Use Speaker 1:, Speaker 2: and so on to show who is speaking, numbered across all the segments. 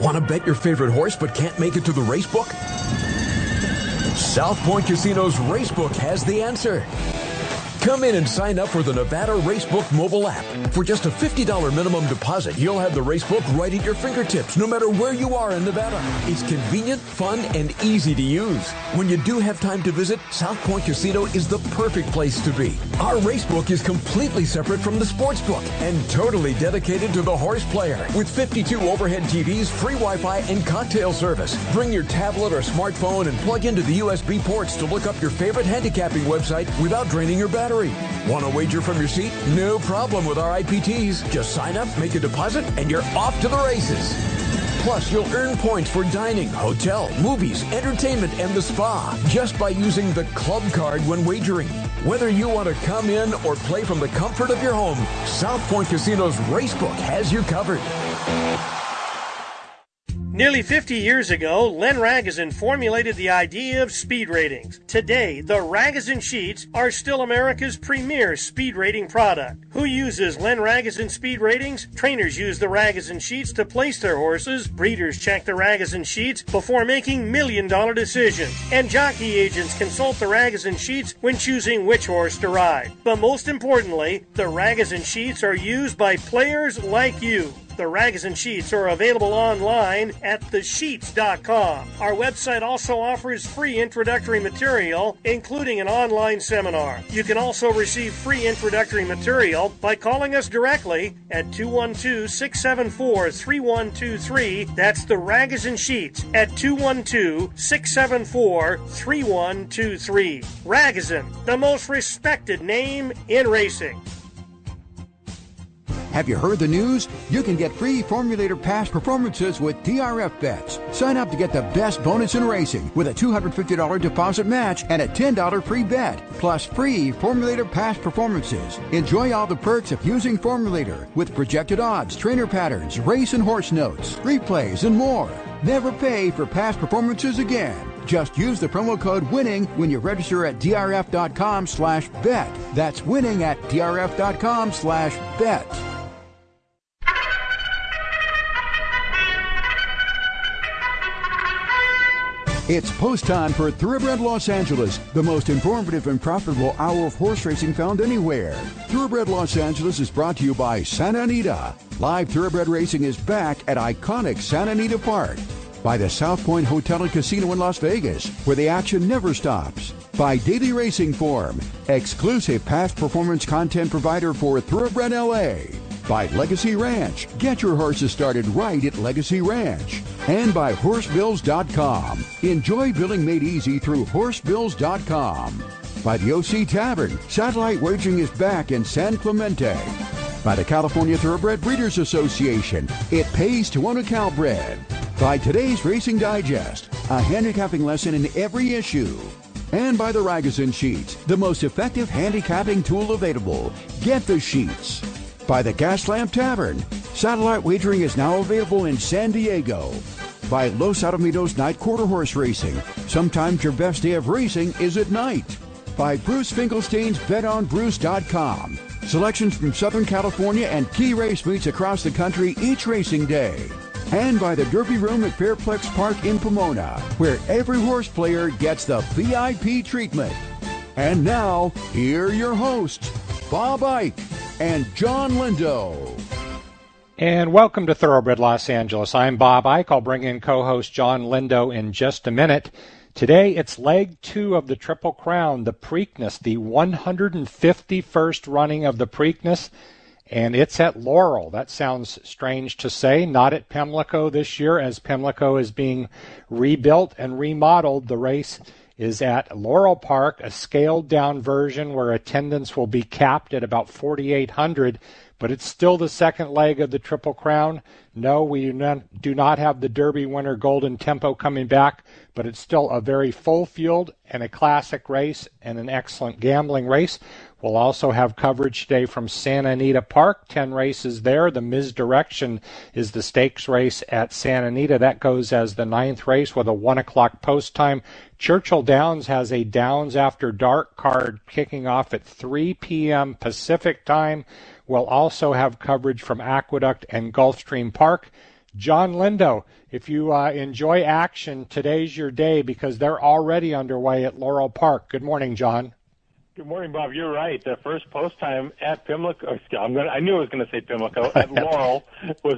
Speaker 1: Want to bet your favorite horse but can't make it to the racebook? South Point Casino's Racebook has the answer. Come in and sign up for the Nevada Racebook mobile app. For just a $50 minimum deposit, you'll have the Racebook right at your fingertips, no matter where you are in Nevada. It's convenient, fun, and easy to use. When you do have time to visit, South Point Casino is the perfect place to be. Our Racebook is completely separate from the sportsbook and totally dedicated to the horse player. With 52 overhead TVs, free Wi-Fi, and cocktail service. Bring your tablet or smartphone and plug into the USB ports to look up your favorite handicapping website without draining your battery. Want to wager from your seat? No problem with our IPTs. Just sign up, make a deposit, and you're off to the races. Plus, you'll earn points for dining, hotel, movies, entertainment, and the spa just by using the club card when wagering. Whether you want to come in or play from the comfort of your home, South Point Casino's Racebook has you covered.
Speaker 2: Nearly 50 years ago, Len Ragozin formulated the idea of speed ratings. Today, the Ragozin sheets are still America's premier speed rating product. Who uses Len Ragozin speed ratings? Trainers use the Ragozin sheets to place their horses. Breeders check the Ragozin sheets before making million-dollar decisions. And jockey agents consult the Ragozin sheets when choosing which horse to ride. But most importantly, the Ragozin sheets are used by players like you. The Ragozin sheets are available online at thesheets.com. Our website also offers free introductory material, including an online seminar. You can also receive free introductory material by calling us directly at 212-674-3123. That's the Ragozin sheets at 212-674-3123. Ragozin, the most respected name in racing.
Speaker 3: Have you heard the news? You can get free Formulator Past Performances with DRF bets. Sign up to get the best bonus in racing with a $250 deposit match and a $10 free bet, plus free Formulator Past Performances. Enjoy all the perks of using Formulator with projected odds, trainer patterns, race and horse notes, replays, and more. Never pay for past performances again. Just use the promo code WINNING when you register at drf.com/bet. That's winning at drf.com/bet. It's post time for Thoroughbred Los Angeles, the most informative and profitable hour of horse racing found anywhere. Thoroughbred Los Angeles is brought to you by Santa Anita. Live Thoroughbred racing is back at iconic Santa Anita Park. By the South Point Hotel and Casino in Las Vegas, where the action never stops. By Daily Racing Form, exclusive past performance content provider for Thoroughbred LA. By Legacy Ranch, get your horses started right at Legacy Ranch. And by Horsebills.com. Enjoy billing made easy through Horsebills.com. By the OC Tavern, satellite wagering is back in San Clemente. By the California Thoroughbred Breeders Association, it pays to own a Calbred. By Today's Racing Digest, a handicapping lesson in every issue. And by the Ragozin Sheets, the most effective handicapping tool available. Get the sheets. By the Gaslamp Tavern, satellite wagering is now available in San Diego. By Los Alamitos Night Quarter Horse Racing, sometimes your best day of racing is at night. By Bruce Finkelstein's BetOnBruce.com, selections from Southern California and key race meets across the country each racing day. And by the Derby Room at Fairplex Park in Pomona, where every horse player gets the VIP treatment. And now, here are your hosts, Bob Ike and John Lindo.
Speaker 4: And welcome to Thoroughbred Los Angeles. I'm Bob Ike. I'll bring in co-host John Lindo in just a minute. Today, it's leg 2 of the Triple Crown, the Preakness, the 151st running of the Preakness, and it's at Laurel. That sounds strange to say, not at Pimlico this year, as Pimlico is being rebuilt and remodeled. The race is at Laurel Park, a scaled-down version where attendance will be capped at about 4,800, but it's still the second leg of the Triple Crown. No, we do not have the Derby winner Golden Tempo coming back, but it's still a very full field and a classic race and an excellent gambling race. We'll also have coverage today from Santa Anita Park, 10 races there. The Misdirection is the stakes race at Santa Anita. That goes as the 9th race with a 1 o'clock post time. Churchill Downs has a Downs After Dark card kicking off at 3 p.m. Pacific time. We'll also have coverage from Aqueduct and Gulfstream Park. John Lindo, if you enjoy action, today's your day because they're already underway at Laurel Park. Good morning, John.
Speaker 5: Good morning, Bob. You're right. The first post time at Pimlico, I knew I was going to say Pimlico, at Laurel was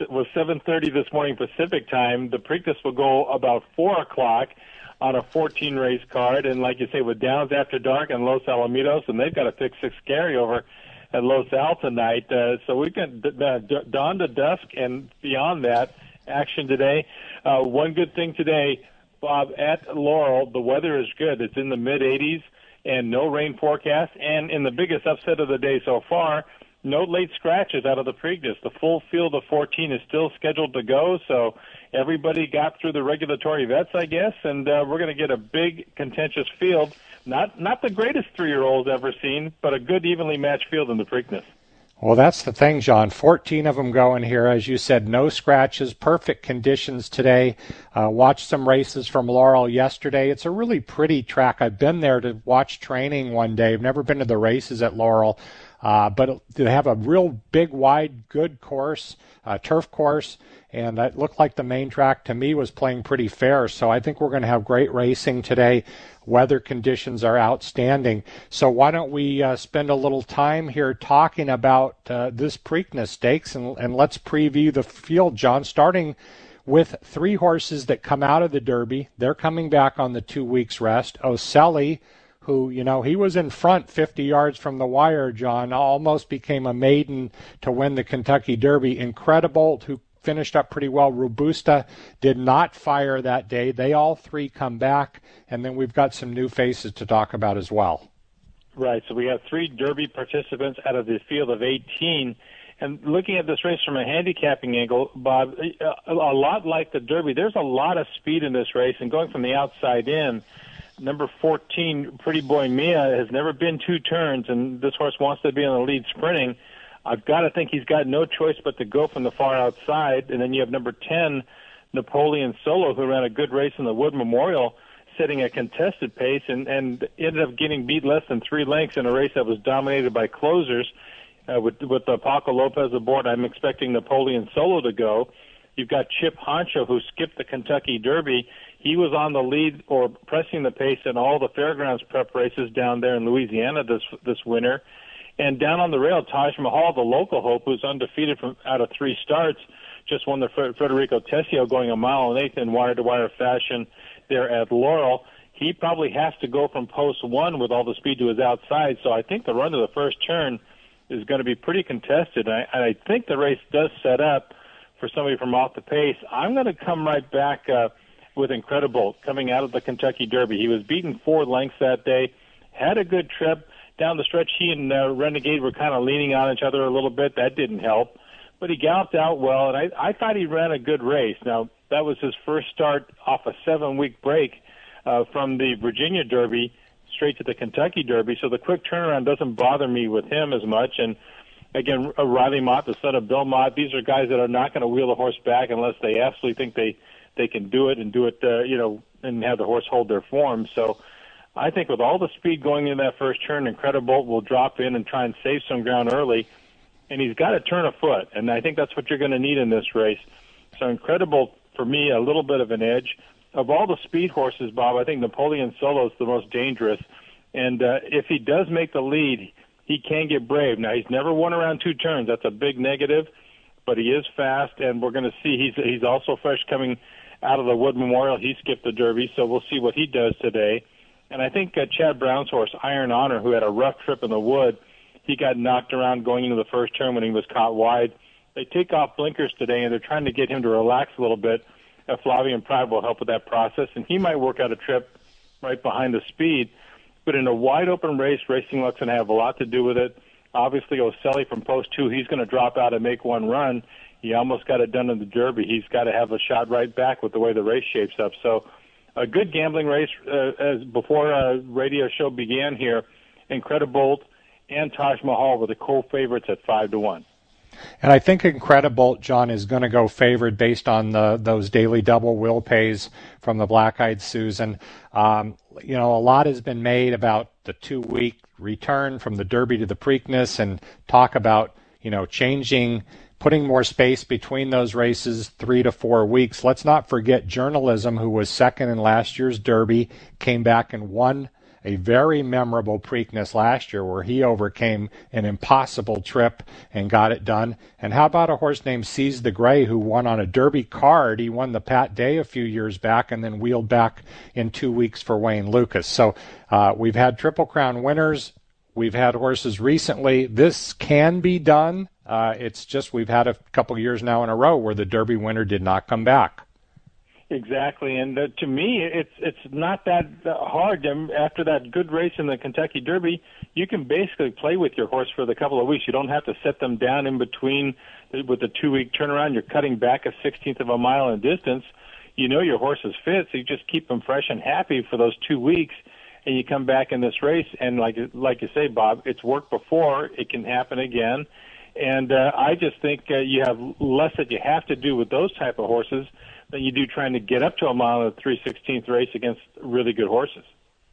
Speaker 5: 7:30 this morning Pacific time. The Preakness will go about 4 o'clock on a 14-race card. And like you say, with Downs After Dark and Los Alamitos, and they've got a pick 6 carryover at Los Al tonight. So we've got dawn to dusk and beyond that action today. One good thing today, Bob, at Laurel, the weather is good. It's in the mid-80s. And no rain forecast. And in the biggest upset of the day so far, no late scratches out of the Preakness. The full field of 14 is still scheduled to go, so everybody got through the regulatory vets, I guess, and we're going to get a big, contentious field. Not the greatest 3-year-olds ever seen, but a good, evenly matched field in the Preakness.
Speaker 4: Well, that's the thing, John. 14 of them going here. As you said, no scratches, perfect conditions today. Watched some races from Laurel yesterday. It's a really pretty track. I've been there to watch training one day. I've never been to the races at Laurel, but they have a real big, wide, good course, turf course, and it looked like the main track to me was playing pretty fair. So I think we're going to have great racing today. Weather conditions are outstanding. So why don't we spend a little time here talking about this Preakness Stakes, and let's preview the field, John, starting with 3 horses that come out of the Derby. They're coming back on the 2 weeks rest. Oselli, who, he was in front 50 yards from the wire, John, almost became a maiden to win the Kentucky Derby. Incredible, who finished up pretty well. Robusta did not fire that day. They all 3 come back, and then we've got some new faces to talk about as well.
Speaker 5: Right, so we have 3 Derby participants out of the field of 18. And looking at this race from a handicapping angle, Bob, a lot like the Derby, there's a lot of speed in this race, and going from the outside in, number 14, Pretty Boy Mia, has never been 2 turns, and this horse wants to be on the lead sprinting. I've got to think he's got no choice but to go from the far outside. And then you have number 10, Napoleon Solo, who ran a good race in the Wood Memorial, setting a contested pace and ended up getting beat less than 3 lengths in a race that was dominated by closers. With Paco Lopez aboard, I'm expecting Napoleon Solo to go. You've got Chip Honcho, who skipped the Kentucky Derby. He was on the lead or pressing the pace in all the fairgrounds prep races down there in Louisiana this winter. And down on the rail, Taj Mahal, the local hope, who's undefeated out of 3 starts, just won the Federico Tessio going 1.8 miles in wire-to-wire fashion there at Laurel. He probably has to go from post 1 with all the speed to his outside, so I think the run to the first turn is going to be pretty contested. And I think the race does set up for somebody from off the pace. I'm going to come right back with Incredible coming out of the Kentucky Derby. He was beaten 4 lengths that day, had a good trip. Down the stretch, he and Renegade were kind of leaning on each other a little bit. That didn't help. But he galloped out well, and I thought he ran a good race. Now, that was his first start off a 7-week break from the Virginia Derby straight to the Kentucky Derby, so the quick turnaround doesn't bother me with him as much. And, again, Riley Mott, the son of Bill Mott, these are guys that are not going to wheel the horse back unless they absolutely think they can do it and do it, and have the horse hold their form. So I think with all the speed going into that first turn, Incredible will drop in and try and save some ground early. And he's got to turn a foot, and I think that's what you're going to need in this race. So Incredible, for me, a little bit of an edge. Of all the speed horses, Bob, I think Napoleon Solo is the most dangerous. And if he does make the lead, he can get brave. Now, he's never won around 2 turns. That's a big negative, but he is fast, and we're going to see he's also fresh coming out of the Wood Memorial. He skipped the Derby, so we'll see what he does today. And I think Chad Brown's horse, Iron Honor, who had a rough trip in the wood, he got knocked around going into the first turn when he was caught wide. They take off blinkers today, and they're trying to get him to relax a little bit. Flavian Pride will help with that process, and he might work out a trip right behind the speed. But in a wide-open race, Racing Luck's going to have a lot to do with it. Obviously, Oselli from post 2, he's going to drop out and make one run. He almost got it done in the Derby. He's got to have a shot right back with the way the race shapes up. So a good gambling race as before radio show began here. Incredible and Taj Mahal were the co-favorites at 5-1.
Speaker 4: And I think Incredible, John, is going to go favored based on those daily double will pays from the Black-Eyed Susan. A lot has been made about the 2-week return from the Derby to the Preakness and talk about, changing putting more space between those races, 3 to 4 weeks. Let's not forget Journalism, who was second in last year's Derby, came back and won a very memorable Preakness last year where he overcame an impossible trip and got it done. And how about a horse named Seize the Grey who won on a Derby card? He won the Pat Day a few years back and then wheeled back in 2 weeks for Wayne Lucas. So we've had Triple Crown winners. We've had horses recently. This can be done. It's just we've had a couple years now in a row where the Derby winner did not come back.
Speaker 5: Exactly, and to me, it's not that hard. After that good race in the Kentucky Derby, you can basically play with your horse for the couple of weeks. You don't have to set them down in between with the 2-week turnaround. You're cutting back a 16th of a mile in distance. You know your horse is fit, so you just keep them fresh and happy for those 2 weeks, and you come back in this race. And like you say, Bob, it's worked before. It can happen again. And I just think you have less that you have to do with those type of horses than you do trying to get up to a mile in a 3/16 race against really good horses.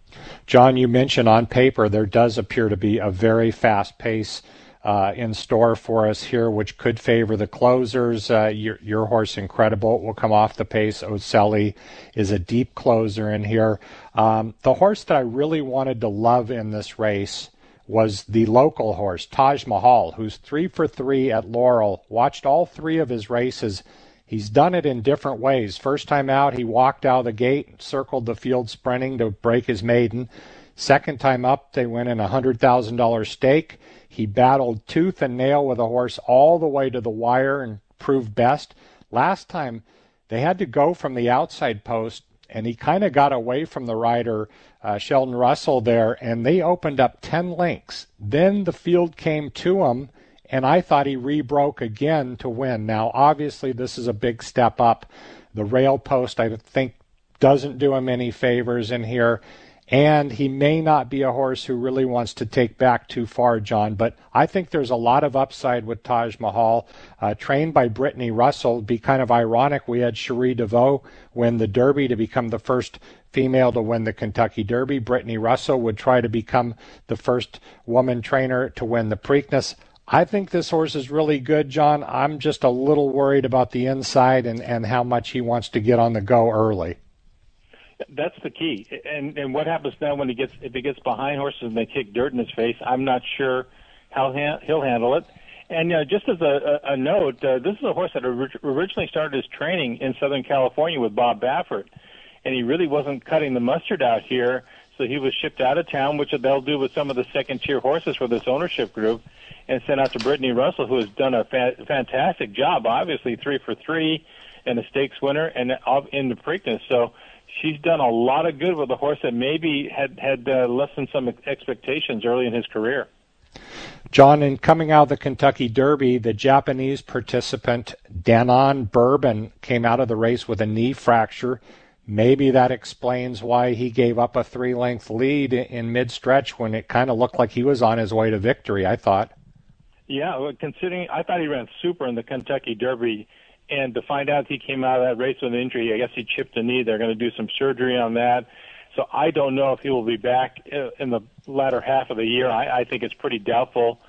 Speaker 4: John, you mentioned on paper there does appear to be a very fast pace in store for us here, which could favor the closers. Your horse, Incredible, will come off the pace. Ocelli is a deep closer in here. The horse that I really wanted to love in this race was the local horse, Taj Mahal, who's 3 for 3 at Laurel. Watched all 3 of his races. He's done it in different ways. First time out, he walked out of the gate, circled the field sprinting to break his maiden. Second time up, they went in a $100,000 stake. He battled tooth and nail with a horse all the way to the wire and proved best. Last time, they had to go from the outside post, and he kind of got away from the rider, Sheldon Russell there, and they opened up 10 lengths. Then the field came to him, and I thought he rebroke again to win. Now, obviously, this is a big step up. The rail post, I think, doesn't do him any favors in here. And he may not be a horse who really wants to take back too far, John. But I think there's a lot of upside with Taj Mahal. Trained by Brittany Russell. It'd be kind of ironic. We had Cherie DeVaux win the Derby to become the first female to win the Kentucky Derby. Brittany Russell would try to become the first woman trainer to win the Preakness. I think this horse is really good, John. I'm just a little worried about the inside and how much he wants to get on the go early.
Speaker 5: That's the key. And what happens now when if he gets behind horses and they kick dirt in his face, I'm not sure how he'll handle it. And just as a note, this is a horse that originally started his training in Southern California with Bob Baffert, and he really wasn't cutting the mustard out here, so he was shipped out of town, which they'll do with some of the second-tier horses for this ownership group, and sent out to Brittany Russell, who has done a fantastic job, obviously 3 for 3 and a stakes winner and in the Preakness. So she's done a lot of good with a horse that maybe had less than some expectations early in his career.
Speaker 4: John, in coming out of the Kentucky Derby, the Japanese participant Danon Bourbon came out of the race with a knee fracture. Maybe that explains why he gave up a 3-length lead in mid-stretch when it kind of looked like he was on his way to victory, I thought.
Speaker 5: Yeah, well, considering I thought he ran super in the Kentucky Derby, and to find out he came out of that race with an injury, I guess he chipped a knee. They're going to do some surgery on that. So I don't know if he will be back in the latter half of the year. I think it's pretty doubtful.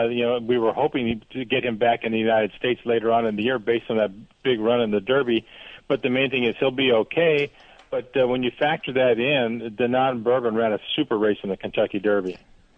Speaker 5: We were hoping to get him back in the United States later on in the year based on that big run in the Derby. But the main thing is he'll be okay. But when you factor that in, Danon Bourbon ran a super race in the Kentucky Derby.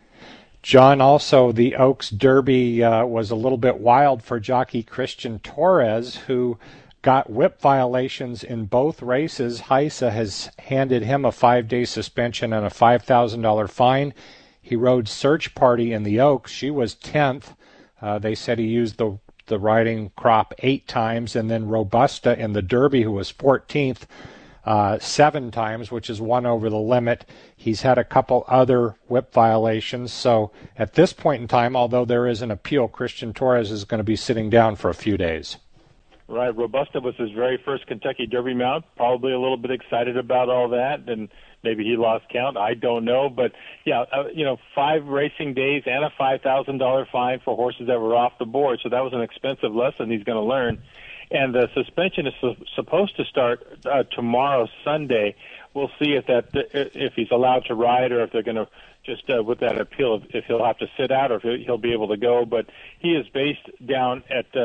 Speaker 4: John, also the Oaks Derby was a little bit wild for jockey Christian Torres, who got whip violations in both races. Heisa has handed him a 5-day suspension and a $5,000 fine. He rode Search Party in the Oaks. She was 10th. They said he used the riding crop 8 times, and then Robusta in the Derby, who was 14th, 7 times, which is 1 over the limit. He's had a couple other whip violations. So at this point in time, although there is an appeal, Christian Torres is going to be sitting down for a few days.
Speaker 5: Right. Robusta was his very first Kentucky Derby mount. Probably a little bit excited about all that, and maybe he lost count. I don't know. But, 5 racing days and a $5,000 fine for horses that were off the board. So that was an expensive lesson he's going to learn. And the suspension is supposed to start tomorrow, Sunday. We'll see if he's allowed to ride, or if they're going to just with that appeal, if he'll have to sit out or if he'll be able to go. But he is based down at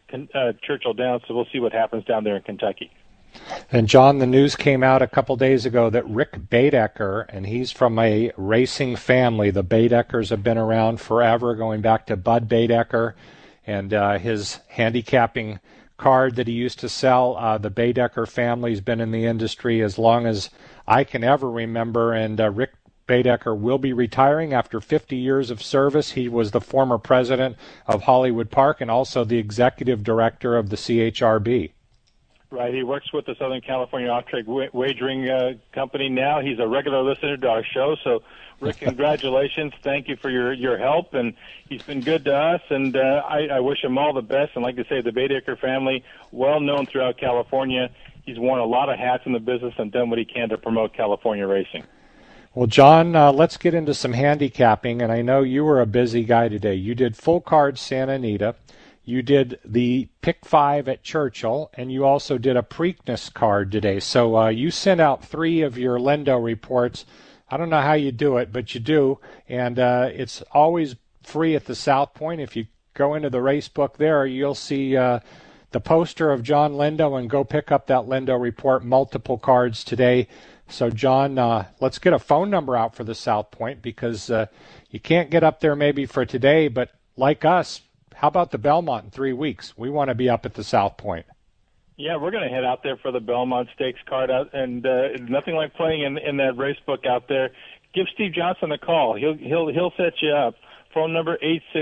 Speaker 5: Churchill Downs, so we'll see what happens down there in Kentucky.
Speaker 4: And John, the news came out a couple days ago that Rick Baedeker, and he's from a racing family. The Baedekers have been around forever, going back to Bud Baedeker and his handicapping card that he used to sell. The Baedeker family's been in the industry as long as I can ever remember, and Rick Baedeker will be retiring after 50 years of service. He was the former president of Hollywood Park and also the executive director of the CHRB.
Speaker 5: Right, he works with the Southern California Off-Track Wagering Company now. He's a regular listener to our show, so Rick, congratulations. Thank you for your help, and he's been good to us, and I wish him all the best. And like I say, the Baedeker family, well known throughout California. He's worn a lot of hats in the business and done what he can to promote California racing.
Speaker 4: Well, John, let's get into some handicapping, and I know you were a busy guy today. You did full card Santa Anita. You did the Pick 5 at Churchill, and you also did a Preakness card today. So you sent out 3 of your Lindo reports. I don't know how you do it, but you do. And it's always free at the South Point. If you go into the race book there, you'll see the poster of John Lindo, and go pick up that Lindo report, multiple cards today. So, John, let's get a phone number out for the South Point, because you can't get up there maybe for today, but like us, how about the Belmont in 3 weeks? We want to be up at the South Point.
Speaker 5: Yeah, we're going to head out there for the Belmont Stakes card out, and nothing like playing in that race book out there. Give Steve Johnson a call. He'll set you up. Phone number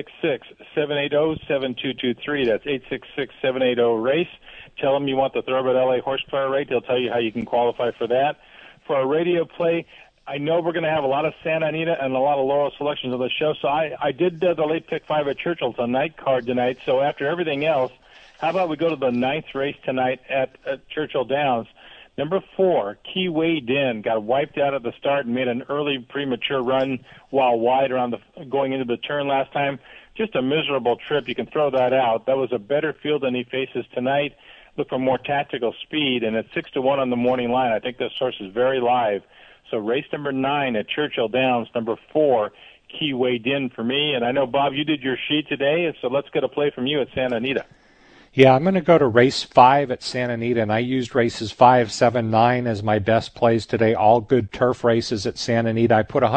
Speaker 5: 866-780-7223. That's 866-780-RACE. Tell him you want the Thoroughbred LA horsepower rate. He'll tell you how you can qualify for that. For our radio play, I know we're going to have a lot of Santa Anita and a lot of Laurel selections on the show, so I did the late Pick 5 at Churchill. It's a night card tonight, so after everything else, how about we go to the 9th race tonight at Churchill Downs? Number 4, Keyway Din, got wiped out at the start and made an early premature run while wide around going into the turn last time. Just a miserable trip. You can throw that out. That was a better field than he faces tonight. Look for more tactical speed, and at 6-1 on the morning line. I think this horse is very live. So race number 9 at Churchill Downs, number 4, Keyway Din for me. And I know, Bob, you did your sheet today, so let's get a play from you at Santa Anita.
Speaker 4: Yeah, I'm going to go to race 5 at Santa Anita, and I used races 5, 7, 9 as my best plays today, all good turf races at Santa Anita. I put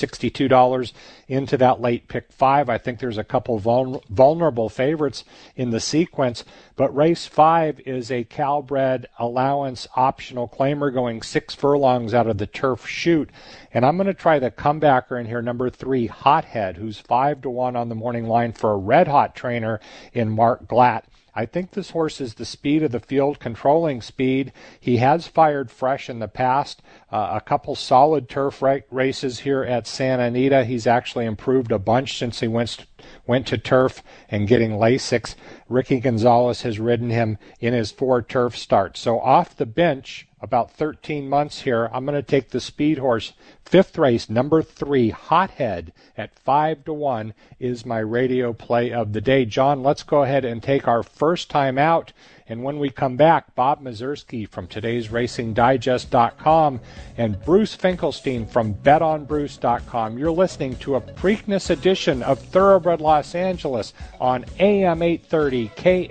Speaker 4: $162 into that late Pick 5. I think there's a couple vulnerable favorites in the sequence, but race 5 is a Calbred allowance optional claimer going 6 furlongs out of the turf chute, and I'm going to try the comebacker in here, number 3, Hothead, who's 5-1 on the morning line for a red-hot trainer in Mark Glatt. I think this horse is the speed of the field, controlling speed. He has fired fresh in the past. A couple solid turf races here at Santa Anita. He's actually improved a bunch since he went to turf and getting Lasix. Ricky Gonzalez has ridden him in his 4 turf starts. So off the bench, about 13 months here, I'm going to take the speed horse. 5th race, number 3, Hothead at 5-1 is my radio play of the day. John, let's go ahead and take our first time out. And when we come back, Bob Mazursky from today's RacingDigest.com and Bruce Finkelstein from BetOnBruce.com. You're listening to a Preakness edition of Thoroughbred Los Angeles on AM 830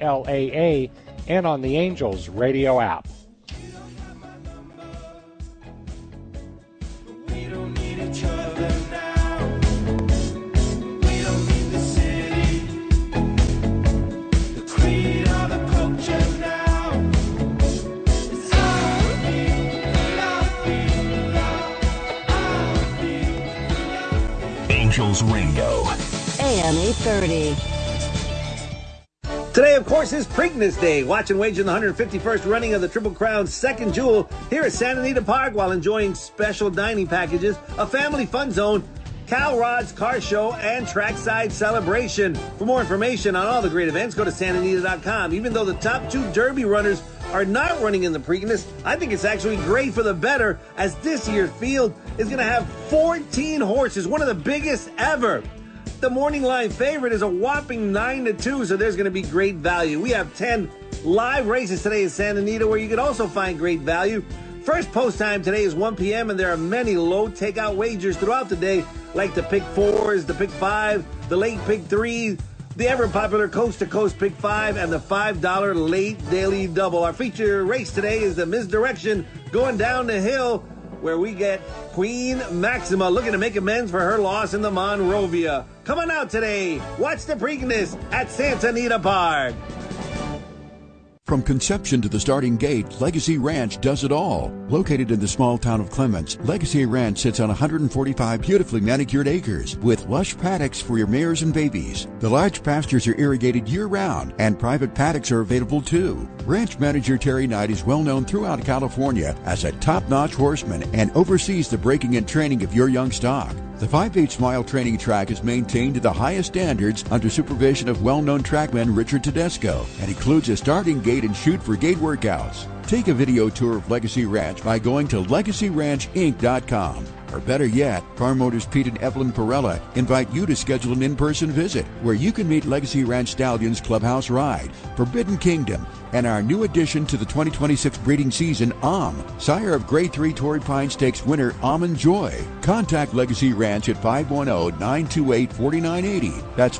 Speaker 4: KLAA and on the Angels radio app.
Speaker 1: Angels Radio.
Speaker 6: AM 830.
Speaker 7: Today, of course, is Preakness Day. Watch and wager in the 151st running of the Triple Crown second jewel here at Santa Anita Park while enjoying special dining packages, a family fun zone, Cal Rod's car show, and trackside celebration. For more information on all the great events, go to santanita.com. Even though the top 2 Derby runners are not running in the Preakness, I think it's actually great for the better, as this year's field is going to have 14 horses, one of the biggest ever. The morning line favorite is a whopping 9-2, so there's going to be great value. We have 10 live races today in Santa Anita where you can also find great value. First post time today is 1 p.m., and there are many low takeout wagers throughout the day, like the Pick 4s, the Pick 5, the late Pick 3, the ever-popular Coast to Coast Pick 5, and the $5 Late Daily Double. Our feature race today is the Misdirection going down the hill, where we get Queen Maxima looking to make amends for her loss in the Monrovia. Come on out today. Watch the Preakness at Santa Anita Park.
Speaker 3: From conception to the starting gate, Legacy Ranch does it all. Located in the small town of Clements, Legacy Ranch sits on 145 beautifully manicured acres with lush paddocks for your mares and babies. The large pastures are irrigated year-round, and private paddocks are available too. Ranch manager Terry Knight is well known throughout California as a top-notch horseman and oversees the breaking and training of your young stock. The 5/8 mile training track is maintained to the highest standards under supervision of well-known trackman Richard Tedesco and includes a starting gate and shoot for gate workouts. Take a video tour of Legacy Ranch by going to LegacyRanchInc.com. Or better yet, Farm Motors Pete and Evelyn Perella invite you to schedule an in-person visit where you can meet Legacy Ranch Stallions Clubhouse Ride, Forbidden Kingdom, and our new addition to the 2026 breeding season, sire of Grade 3 Torrey Pine Stakes winner Almond Joy. Contact Legacy Ranch at 510-928-4980. That's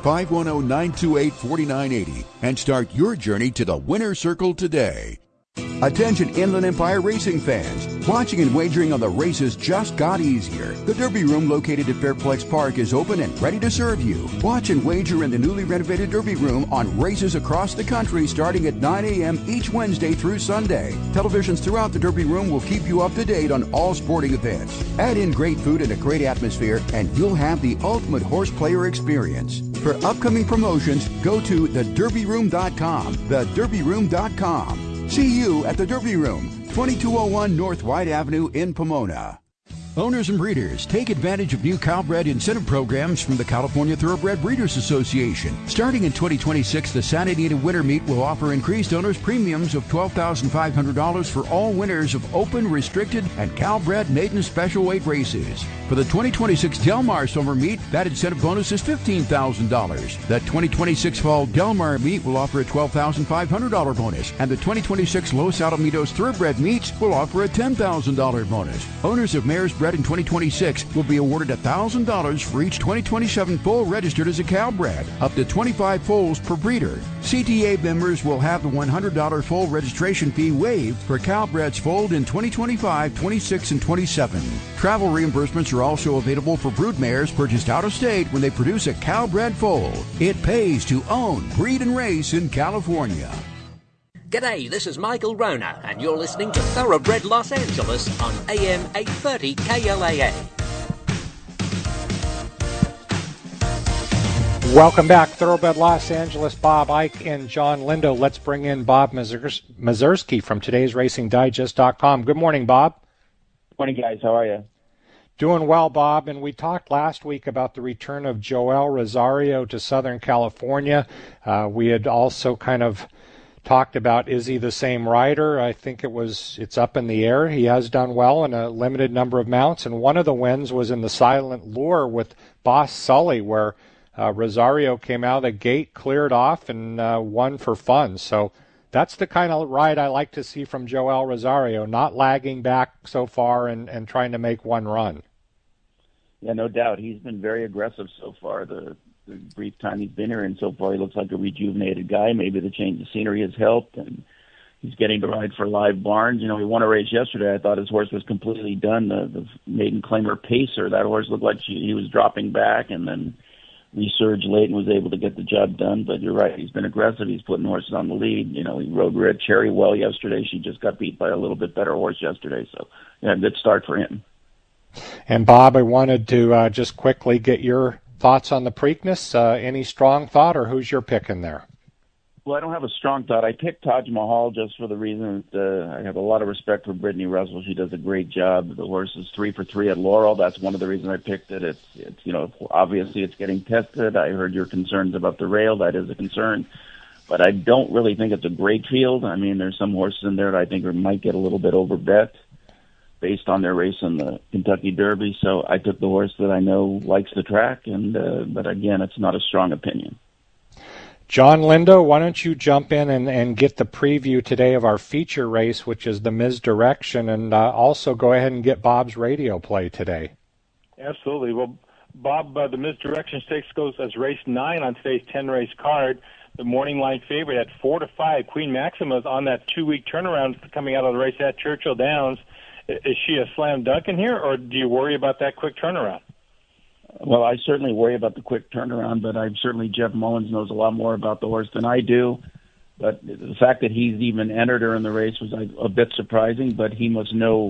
Speaker 3: 510-928-4980. And start your journey to the winner's circle today. Attention Inland Empire racing fans. Watching and wagering on the races just got easier. The Derby Room located at Fairplex Park is open and ready to serve you. Watch and wager in the newly renovated Derby Room on races across the country starting at 9 a.m. each Wednesday through Sunday. Televisions throughout the Derby Room will keep you up to date on all sporting events. Add in great food and a great atmosphere and you'll have the ultimate horse player experience. For upcoming promotions, go to thederbyroom.com. Thederbyroom.com. See you at the Derby Room, 2201 North White Avenue in Pomona. Owners and breeders, take advantage of new Calbred incentive programs from the California Thoroughbred Breeders Association. Starting in 2026, the Santa Anita Winter Meet will offer increased owners premiums of $12,500 for all winners of open, restricted, and Calbred maiden special weight races. For the 2026 Del Mar Summer Meet, that incentive bonus is $15,000. The 2026 Fall Del Mar Meet will offer a $12,500 bonus, and the 2026 Los Alamitos Thoroughbred Meets will offer a $10,000 bonus. Owners of mares bred in 2026 will be awarded $1,000 for each 2027 foal registered as a Calbred, up to 25 foals per breeder. CTA members will have the $100 foal registration fee waived for Calbreds foaled in 2025, 26, and 27. Travel reimbursements are also available for brood mares purchased out of state when they produce a Calbred foal. It pays to own, breed, and race in California.
Speaker 8: G'day, this is Michael Rona, and you're listening to Thoroughbred Los Angeles on AM 830 KLAA.
Speaker 4: Welcome back, Thoroughbred Los Angeles. Bob Ike and John Lindo. Let's bring in Bob Mazursky from today'sracingdigest.com. Good morning, Bob.
Speaker 9: Morning, guys. How are you?
Speaker 4: Doing well, Bob. And we talked last week about the return of Joel Rosario to Southern California. We had also kind of talked about, is he the same rider? I think it's up in the air. He has done well in a limited number of mounts, and one of the wins was in the Silent Lure with Boss Sully, where Rosario came out of the gate, cleared off, and won for fun. So that's the kind of ride I like to see from Joel Rosario, not lagging back so far and trying to make one run.
Speaker 9: Yeah, no doubt. He's been very aggressive so far. The brief time he's been here, and so far he looks like a rejuvenated guy. Maybe the change of scenery has helped, and he's getting to ride for Live Barnes. You know, he won a race yesterday. I thought his horse was completely done. The maiden claimer Pacer, that horse looked like he was dropping back, and then resurged late and was able to get the job done. But you're right, he's been aggressive. He's putting horses on the lead. You know, he rode Red Cherry well yesterday. She just got beat by a little bit better horse yesterday. So, yeah, good start for him.
Speaker 4: And, Bob, I wanted to just quickly get your thoughts on the Preakness. Any strong thought, or who's your pick in there?
Speaker 9: Well, I don't have a strong thought. I picked Taj Mahal just for the reason that I have a lot of respect for Brittany Russell. She does a great job. The horse is 3 for 3 at Laurel. That's one of the reasons I picked it. It's you know, obviously it's getting tested. I heard your concerns about the rail. That is a concern. But I don't really think it's a great field. I mean, there's some horses in there that I think might get a little bit overbet based on their race in the Kentucky Derby. So I took the horse that I know likes the track, and but again, it's not a strong opinion.
Speaker 4: John Lindo, why don't you jump in and get the preview today of our feature race, which is the Misdirection, and also go ahead and get Bob's radio play today.
Speaker 5: Absolutely. Well, Bob, the Misdirection Stakes goes as race 9 on today's 10-race card. The morning line favorite at 4-5, Queen Maxima, is on that 2-week turnaround coming out of the race at Churchill Downs. Is she a slam dunk in here, or do you worry about that quick turnaround?
Speaker 9: Well, I certainly worry about the quick turnaround, but certainly Jeff Mullins knows a lot more about the horse than I do. But the fact that he's even entered her in the race was a bit surprising, but he must know,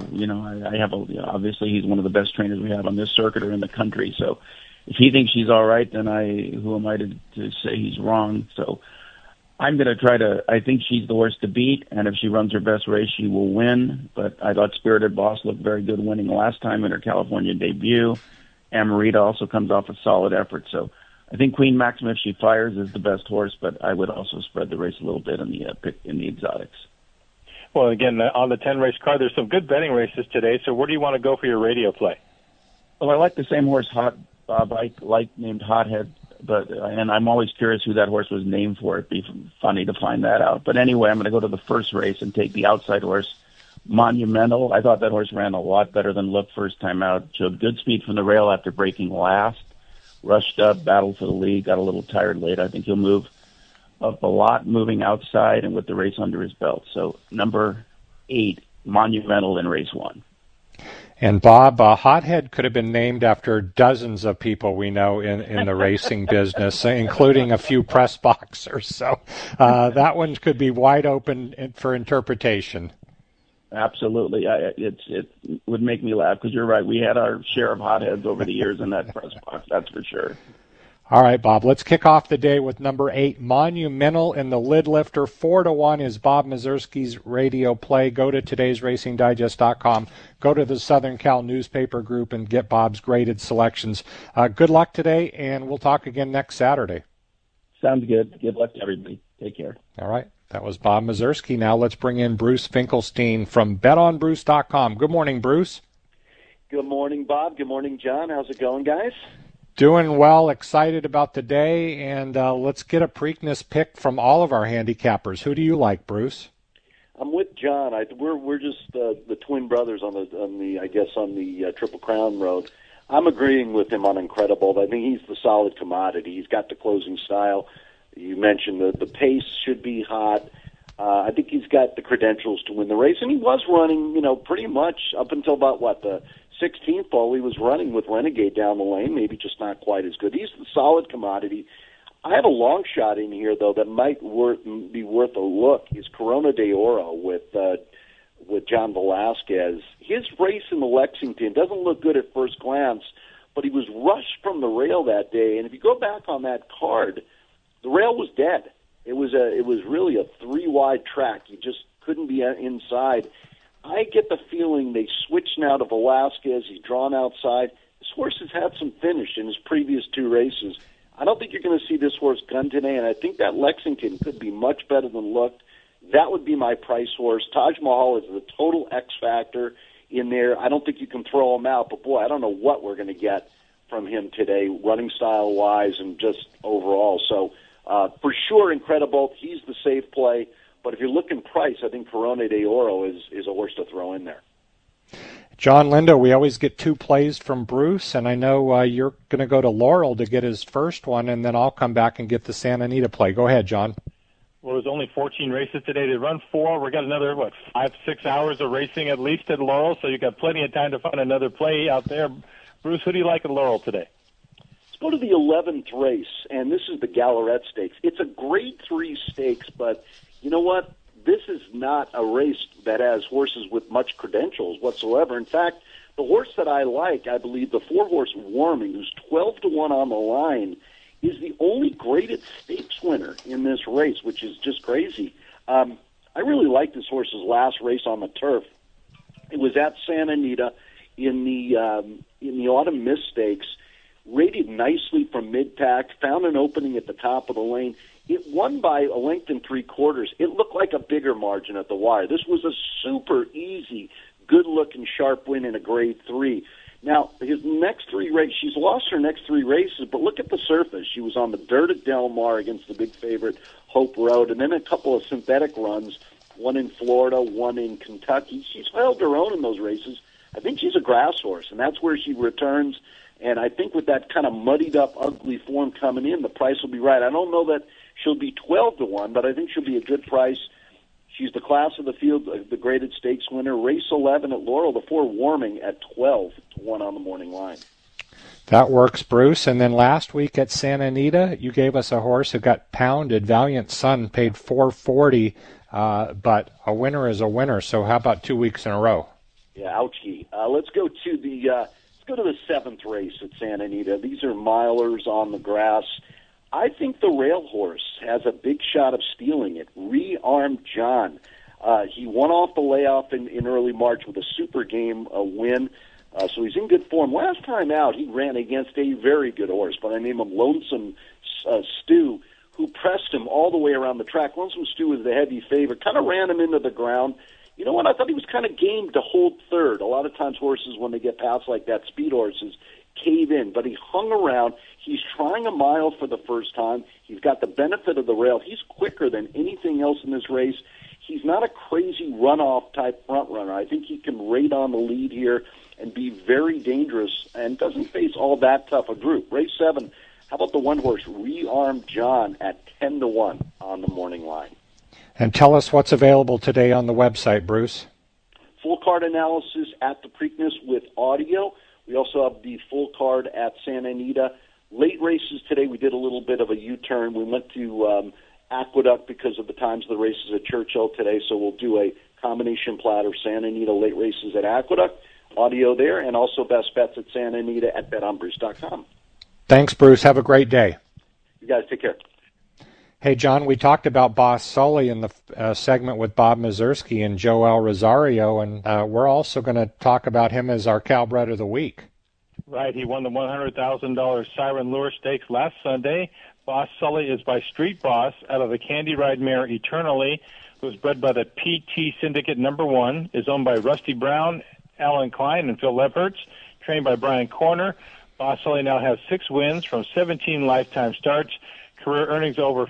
Speaker 9: obviously he's one of the best trainers we have on this circuit or in the country. So if he thinks she's all right, then who am I to say he's wrong? So I'm going to I think she's the horse to beat, and if she runs her best race, she will win. But I thought Spirited Boss looked very good winning last time in her California debut. Amarita also comes off a solid effort. So I think Queen Maxima, if she fires, is the best horse, but I would also spread the race a little bit in the exotics.
Speaker 5: Well, again, on the 10-race card, there's some good betting races today, so where do you want to go for your radio play?
Speaker 9: Well, I like the same horse, Bob Ike, named Hothead, and I'm always curious who that horse was named for. It'd be funny to find that out. But anyway, I'm going to go to the first race and take the outside horse, Monumental. I thought that horse ran a lot better than Look first time out. Showed good speed from the rail after breaking last. Rushed up, battled for the lead, got a little tired late. I think he'll move up a lot, moving outside and with the race under his belt. So number 8, Monumental in race 1.
Speaker 4: And Bob, Hothead could have been named after dozens of people we know in the racing business, including a few press boxers. So that one could be wide open for interpretation.
Speaker 9: Absolutely. It would make me laugh because you're right. We had our share of hotheads over the years in that press box, that's for sure.
Speaker 4: All right, Bob, let's kick off the day with number 8, Monumental in the lid lifter. 4-1 is Bob Mazurski's radio play. Go to todaysracingdigest.com. Go to the Southern Cal newspaper group and get Bob's graded selections. Good luck today, and we'll talk again next Saturday.
Speaker 9: Sounds good. Good luck to everybody. Take care.
Speaker 4: All right. That was Bob Mazurski. Now let's bring in Bruce Finkelstein from betonbruce.com. Good morning, Bruce.
Speaker 10: Good morning, Bob. Good morning, John. How's it going, guys?
Speaker 4: Doing well, excited about the day, and let's get a Preakness pick from all of our handicappers. Who do you like, Bruce?
Speaker 10: I'm with John. We're just the twin brothers on the Triple Crown road. I'm agreeing with him on Incredible. I think he's the solid commodity. He's got the closing style. You mentioned the pace should be hot. I think he's got the credentials to win the race, and he was running, pretty much up until about the 16th hole. He was running with Renegade down the lane, maybe just not quite as good. He's the solid commodity. I have a long shot in here though that might be worth a look. Is Corona de Oro with John Velasquez. His race in the Lexington doesn't look good at first glance, but he was rushed from the rail that day. And if you go back on that card, the rail was dead. It was really a 3-wide track. You just couldn't be inside. I get the feeling they switched now to Velasquez. He's drawn outside. This horse has had some finish in his previous 2 races. I don't think you're going to see this horse gun today, and I think that Lexington could be much better than looked. That would be my price horse. Taj Mahal is the total X factor in there. I don't think you can throw him out, but boy, I don't know what we're going to get from him today, running style-wise and just overall. So for sure, Incredible. He's the safe play. But if you're looking price, I think Corona de Oro is a horse to throw in there.
Speaker 4: John Lindo, we always get 2 plays from Bruce, and I know you're going to go to Laurel to get his first one, and then I'll come back and get the Santa Anita play. Go ahead, John.
Speaker 5: Well, there's only 14 races today. They run 4. We got another, 5-6 hours of racing at least at Laurel, so you got plenty of time to find another play out there. Bruce, who do you like at Laurel today?
Speaker 10: Let's go to the 11th race, and this is the Gallaret Stakes. It's a Grade 3 stakes, but you know what? This is not a race that has horses with much credentials whatsoever. In fact, the horse that I like, I believe the 4-horse Warming, who's 12-1 on the line, is the only graded stakes winner in this race, which is just crazy. I really like this horse's last race on the turf. It was at Santa Anita in the Autumn Miss Stakes, rated nicely from mid-pack, found an opening at the top of the lane. It won by a length and 3/4. It looked like a bigger margin at the wire. This was a super easy, good-looking, sharp win in a Grade 3. Now, his next 3 races, she's lost her next 3 races, but look at the surface. She was on the dirt at Del Mar against the big favorite, Hope Road, and then a couple of synthetic runs, one in Florida, one in Kentucky. She's held her own in those races. I think she's a grass horse, and that's where she returns. And I think with that kind of muddied up, ugly form coming in, the price will be right. I don't know that she'll be 12-1, but I think she'll be a good price. She's the class of the field, the graded stakes winner. Race 11 at Laurel, the 4 Warming at 12-1 on the morning line.
Speaker 4: That works, Bruce. And then last week at Santa Anita, you gave us a horse who got pounded. Valiant Sun paid $440, but a winner is a winner. So how about 2 weeks in a row?
Speaker 10: Yeah, ouchie. Let's go to the 7th race at Santa Anita. These are milers on the grass. I think the rail horse has a big shot of stealing it. Rearmed John. He won off the layoff in early March with a super game win. So he's in good form. Last time out, he ran against a very good horse by the name of Lonesome Stew, who pressed him all the way around the track. Lonesome Stew was the heavy favorite, kind of ran him into the ground. You know what? I thought he was kind of game to hold third. A lot of times horses, when they get past like that, speed horses cave in. But he hung around. He's trying a mile for the first time. He's got the benefit of the rail. He's quicker than anything else in this race. He's not a crazy runoff type front runner. I think he can rate on the lead here and be very dangerous and doesn't face all that tough a group. Race 7, how about the one horse, Rearmed John, at 10-1 on the morning line?
Speaker 4: And tell us what's available today on the website, Bruce.
Speaker 10: Full card analysis at the Preakness with audio. We also have the full card at Santa Anita. Late races today, we did a little bit of a U-turn. We went to Aqueduct because of the times of the races at Churchill today, so we'll do a combination platter, Santa Anita late races at Aqueduct, audio there, and also best bets at Santa Anita at betonbruce.com.
Speaker 4: Thanks, Bruce. Have a great day.
Speaker 10: You guys take care.
Speaker 4: Hey, John, we talked about Boss Sully in the segment with Bob Mazursky and Joel Rosario, and we're also going to talk about him as our Calbred of the Week.
Speaker 5: Right, he won the $100,000 Siren Lure Stakes last Sunday. Boss Sully is by Street Boss out of the Candy Ride mare Eternally, who was bred by the PT Syndicate #1, is owned by Rusty Brown, Alan Klein, and Phil Leppertz, trained by Brian Corner. Boss Sully now has 6 wins from 17 lifetime starts. Career earnings over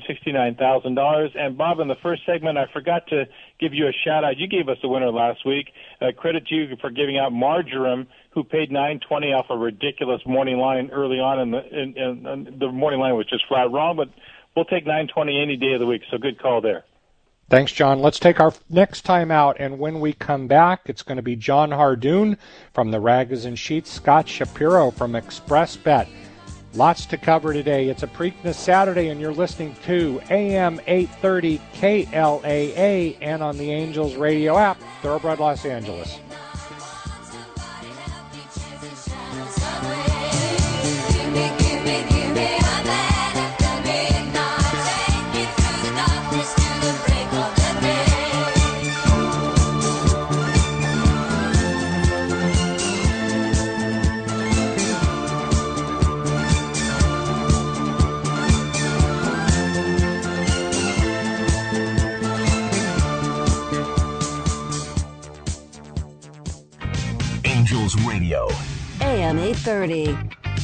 Speaker 5: $469,000. And Bob, in the first segment, I forgot to give you a shout out. You gave us the winner last week. Credit to you for giving out Marjoram, who paid $9.20 off a ridiculous morning line early on, and the morning line was just flat wrong. But we'll take $9.20 any day of the week. So good call there.
Speaker 4: Thanks, John. Let's take our next time out, and when we come back, it's going to be John Hardoon from the Rags and Sheets, Scott Shapiro from Express Bet. Lots to cover today. It's a Preakness Saturday, and you're listening to AM 830 KLAA and on the Angels radio app, Thoroughbred Los Angeles.
Speaker 1: Radio.
Speaker 6: AM 830.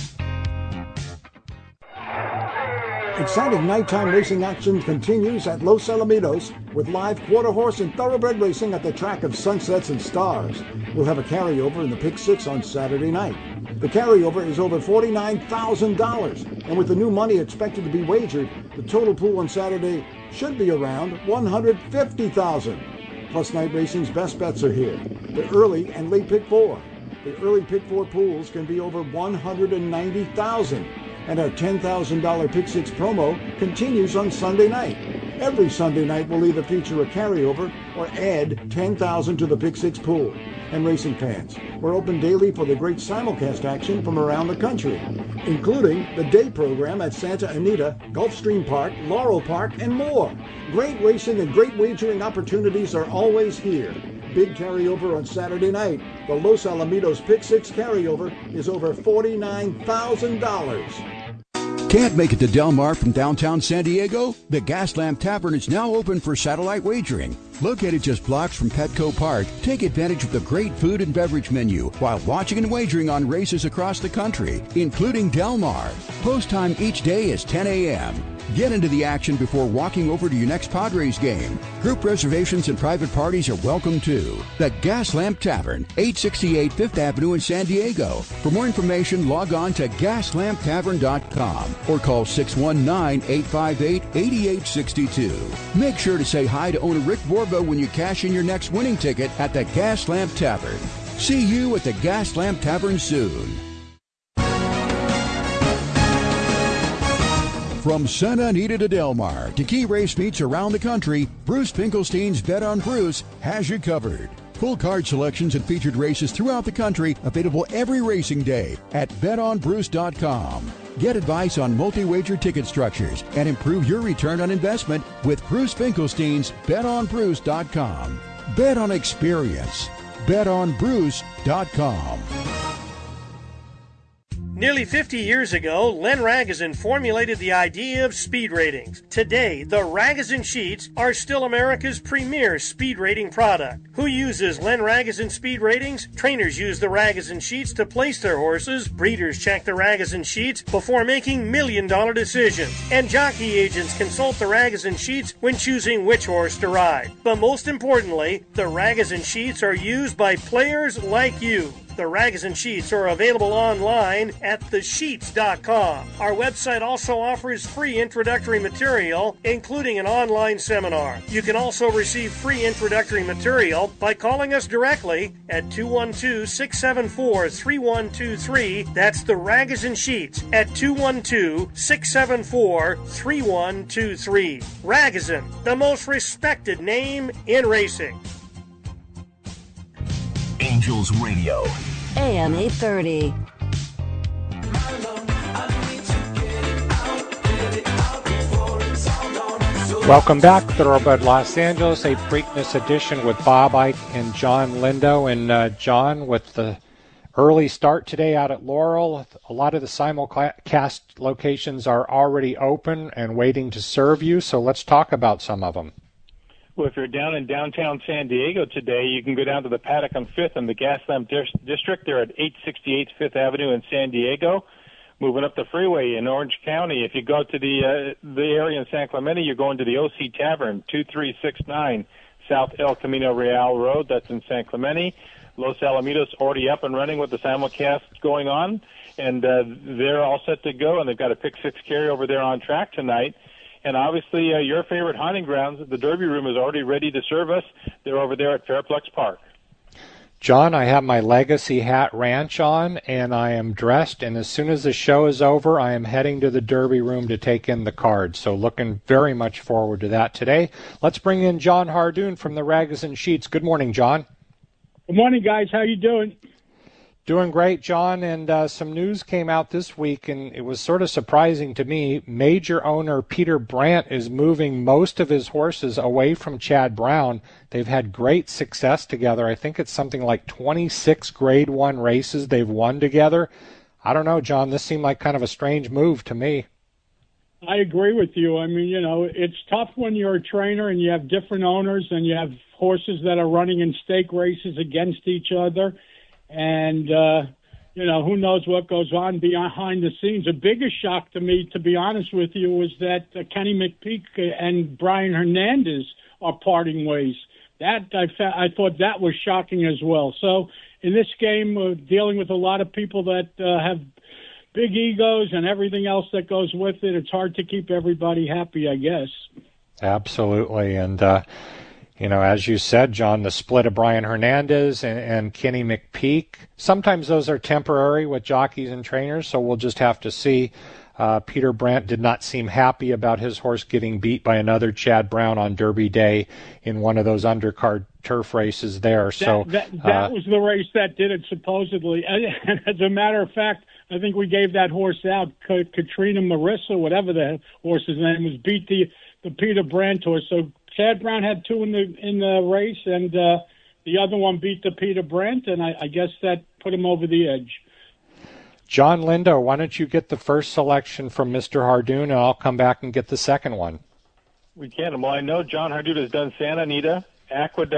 Speaker 11: Exciting nighttime racing action continues at Los Alamitos with live quarter horse and thoroughbred racing at the track of Sunsets and Stars. We'll have a carryover in the Pick 6 on Saturday night. The carryover is over $49,000, and with the new money expected to be wagered, the total pool on Saturday should be around $150,000. Plus night racing's best bets are here. The early and late Pick 4. The early Pick 4 pools can be over $190,000. And our $10,000 Pick 6 promo continues on Sunday night. Every Sunday night will either feature a carryover or add $10,000 to the Pick 6 pool. And racing fans, we're open daily for the great simulcast action from around the country, including the day program at Santa Anita, Gulfstream Park, Laurel Park, and more. Great racing and great wagering opportunities are always here. Big carryover on Saturday night. The Los Alamitos Pick 6 carryover is over $49,000.
Speaker 3: Can't make it to Del Mar from downtown San Diego? The Gaslamp Tavern is now open for satellite wagering. Located just blocks from Petco Park, take advantage of the great food and beverage menu while watching and wagering on races across the country, including Del Mar. Post time each day is 10 a.m. Get into the action before walking over to your next Padres game. Group reservations and private parties are welcome too. The Gas Lamp Tavern, 868 5th Avenue in San Diego. For more information, log on to gaslamptavern.com or call 619-858-8862. Make sure to say hi to owner Rick Borba when you cash in your next winning ticket at the Gas Lamp Tavern. See you at the Gas Lamp Tavern soon. From Santa Anita to Del Mar to key race meets around the country, Bruce Finkelstein's Bet on Bruce has you covered. Full card selections and featured races throughout the country available every racing day at betonbruce.com. Get advice on multi-wager ticket structures and improve your return on investment with Bruce Finkelstein's betonbruce.com. Bet on experience. betonbruce.com.
Speaker 2: Nearly 50 years ago, Len Ragozin formulated the idea of speed ratings. Today, the Ragozin sheets are still America's premier speed rating product. Who uses Len Ragozin speed ratings? Trainers use the Ragozin sheets to place their horses. Breeders check the Ragozin sheets before making million-dollar decisions. And jockey agents consult the Ragozin sheets when choosing which horse to ride. But most importantly, the Ragozin sheets are used by players like you. The Ragozin sheets are available online at thesheets.com. Our website also offers free introductory material, including an online seminar. You can also receive free introductory material by calling us directly at 212-674-3123. That's the Ragozin sheets at 212-674-3123. Ragozin, the most respected name in racing.
Speaker 12: Angels Radio.
Speaker 6: AM 830.
Speaker 4: Welcome back, Thoroughbred Los Angeles, a Preakness edition with Bob Ike and John Lindo. And John, with the early start today out at Laurel, a lot of the simulcast locations are already open and waiting to serve you, so let's talk about some of them.
Speaker 5: Well, if you're down in downtown San Diego today, you can go down to the paddock on 5th in the Gaslamp District. They're at 868 5th Avenue in San Diego. Moving up the freeway in Orange County, if you go to the area in San Clemente, you're going to the OC Tavern, 2369 South El Camino Real Road. That's in San Clemente. Los Alamitos already up and running with the simulcast going on, and they're all set to go, and they've got a pick six carryover there on track tonight. And obviously, your favorite hunting grounds, the Derby Room, is already ready to serve us. They're over there at Fairplex Park.
Speaker 4: John, I have my Legacy Hat Ranch on, and I am dressed, and as soon as the show is over, I am heading to the Derby Room to take in the cards. So looking very much forward to that today. Let's bring in John Hardoon from the Ragozin Sheets. Good morning, John.
Speaker 13: Good morning, guys. How you doing?
Speaker 4: Doing great, John, and some news came out this week, and it was sort of surprising to me. Major owner Peter Brandt is moving most of his horses away from Chad Brown. They've had great success together. I think it's something like 26 Grade 1 races they've won together. I don't know, John, this seemed like kind of a strange move to me.
Speaker 13: I agree with you. I mean, it's tough when you're a trainer and you have different owners and you have horses that are running in stake races against each other. And, who knows what goes on behind the scenes. The biggest shock to me, to be honest with you, was that Kenny McPeek and Brian Hernandez are parting ways. That I thought that was shocking as well. So in this game, dealing with a lot of people that have big egos and everything else that goes with it, it's hard to keep everybody happy, I guess.
Speaker 4: Absolutely. And, as you said, John, the split of Brian Hernandez and Kenny McPeek, sometimes those are temporary with jockeys and trainers, so we'll just have to see. Peter Brandt did not seem happy about his horse getting beat by another Chad Brown on Derby Day in one of those undercard turf races there.
Speaker 13: That was the race that did it, supposedly. And as a matter of fact, I think we gave that horse out. Katrina Marissa, whatever the horse's name was, beat the Peter Brandt horse. So Chad Brown had two in the race, and the other one beat the Peter Brandt, and I guess that put him over the edge.
Speaker 4: John Lindo, why don't you get the first selection from Mr. Hardoon, and I'll come back and get the second one.
Speaker 5: We can. Well, I know John Hardoon has done Santa Anita, Aqueduct,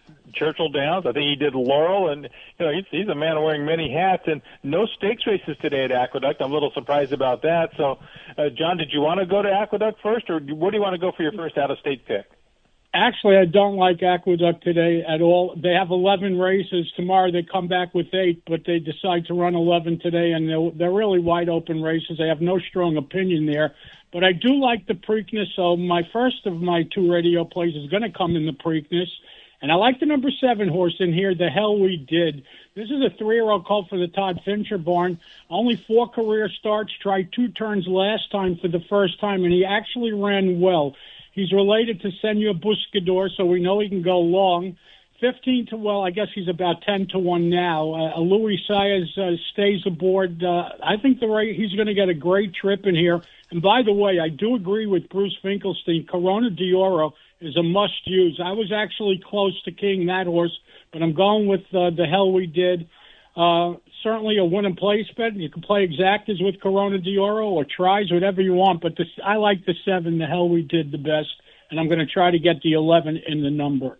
Speaker 5: Churchill Downs. I think he did Laurel, and he's a man wearing many hats. And no stakes races today at Aqueduct. I'm a little surprised about that. So, John, did you want to go to Aqueduct first, or where do you want to go for your first out-of-state pick?
Speaker 13: Actually, I don't like Aqueduct today at all. They have 11 races. Tomorrow they come back with 8, but they decide to run 11 today, and they're really wide-open races. I have no strong opinion there. But I do like the Preakness, so my first of my 2 radio plays is going to come in the Preakness. And I like the number 7 horse in here, The Hell We Did. This is a 3-year-old colt for the Todd Fincher barn. Only 4 career starts, tried 2 turns last time for the first time, and he actually ran well. He's related to Senor Buscador, so we know he can go long. 15 to, well, I guess he's about 10 to 1 now. Louis Saez stays aboard. I think he's going to get a great trip in here. And by the way, I do agree with Bruce Finkelstein. Corona d'Oro is a must-use. I was actually close to keying that horse, but I'm going with The Hell We Did. Certainly a win-and-place bet. You can play exactas with Corona d'Oro or tries, whatever you want, but I like the 7, The Hell We Did, the best, and I'm going to try to get the 11 in the number.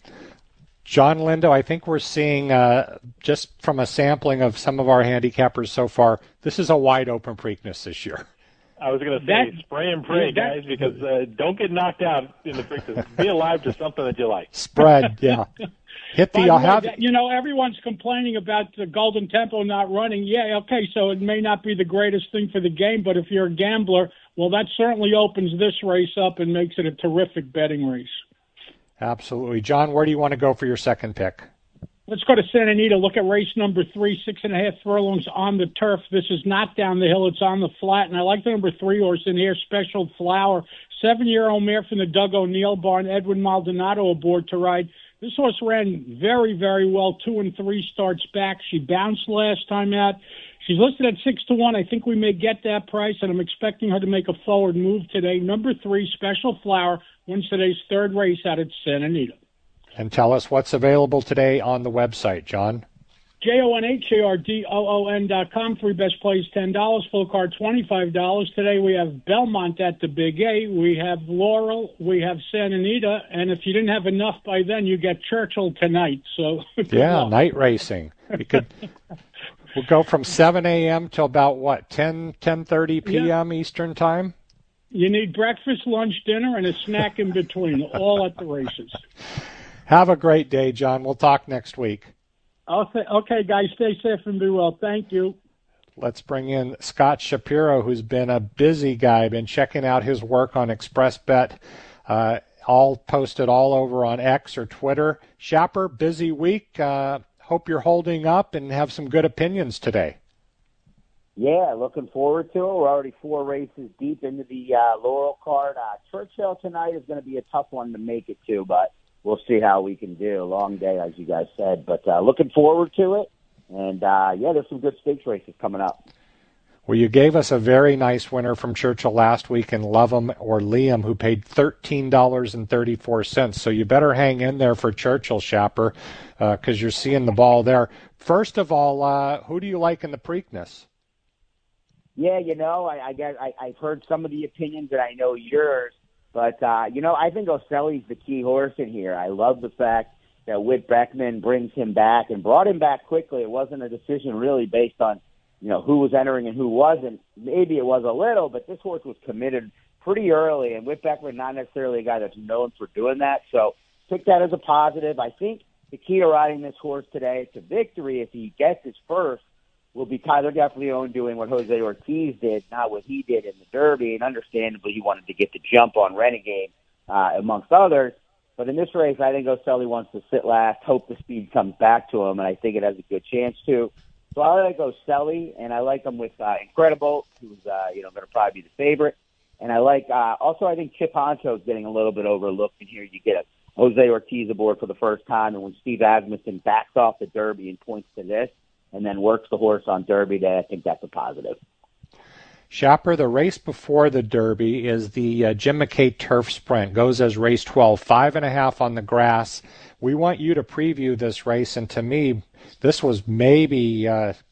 Speaker 4: John Lindo, I think we're seeing, just from a sampling of some of our handicappers so far, this is a wide-open Preakness this year.
Speaker 5: I was going to say, spray and pray, guys, because don't get knocked out in the Preakness. Be alive to something that you like.
Speaker 4: Spread, yeah. Hit the,
Speaker 13: everyone's complaining about the Golden Tempo not running. Yeah, okay, so it may not be the greatest thing for the game, but if you're a gambler, well, that certainly opens this race up and makes it a terrific betting race.
Speaker 4: Absolutely. John, where do you want to go for your second pick?
Speaker 13: Let's go to Santa Anita. Look at race number 3, 6.5 furlongs on the turf. This is not down the hill. It's on the flat. And I like the number 3 horse in here, Special Flower. 7-year-old mare from the Doug O'Neill barn, Edwin Maldonado aboard to ride. This horse ran very, very well, 2 and 3 starts back. She bounced last time out. She's listed at 6 to 1. I think we may get that price, and I'm expecting her to make a forward move today. Number 3, Special Flower, wins today's 3rd race out at Santa Anita.
Speaker 4: And tell us what's available today on the website, John.
Speaker 13: JONHARDOON.com. 3 best plays, $10. Full card, $25. Today we have Belmont at the Big A. We have Laurel. We have Santa Anita. And if you didn't have enough by then, you get Churchill tonight. So
Speaker 4: yeah, night racing. We'll go from 7 a.m. till about, 10:30 p.m. Eastern time?
Speaker 13: You need breakfast, lunch, dinner, and a snack in between, all at the races.
Speaker 4: Have a great day, John. We'll talk next week.
Speaker 13: Okay, guys, stay safe and be well. Thank you.
Speaker 4: Let's bring in Scott Shapiro, who's been a busy guy, been checking out his work on ExpressBet, all posted all over on X or Twitter. Shapper, busy week. Hope you're holding up and have some good opinions today.
Speaker 12: Yeah, looking forward to it. We're already 4 races deep into the Laurel card. Churchill tonight is going to be a tough one to make it to, but we'll see how we can do. Long day, as you guys said, but looking forward to it. And, there's some good stakes races coming up.
Speaker 4: Well, you gave us a very nice winner from Churchill last week in Lovem or Liam, who paid $13.34. So you better hang in there for Churchill, Shapper, because you're seeing the ball there. First of all, who do you like in the Preakness?
Speaker 12: Yeah, I've heard some of the opinions, and I know yours. But, I think Oselli's the key horse in here. I love the fact that Whit Beckman brings him back and brought him back quickly. It wasn't a decision really based on, who was entering and who wasn't. Maybe it was a little, but this horse was committed pretty early, and Whit Beckman not necessarily a guy that's known for doing that. So took that as a positive. I think the key to riding this horse today to victory, if he gets his first, will be Tyler Gaffalione doing what Jose Ortiz did, not what he did in the Derby. And understandably, he wanted to get the jump on Renegade, amongst others. But in this race, I think Oselli wants to sit last, hope the speed comes back to him, and I think it has a good chance to. So I like Oselli, and I like him with Incredible, who's going to probably be the favorite. And I like also I think Chip Honcho's getting a little bit overlooked in here. You get a Jose Ortiz aboard for the first time, and when Steve Asmussen backs off the Derby and points to this, and then works the horse on Derby Day, I think that's a positive.
Speaker 4: Shapper, the race before the Derby is the Jim McKay Turf Sprint. Goes as race 12, 5.5 on the grass. We want you to preview this race, and to me, this was maybe,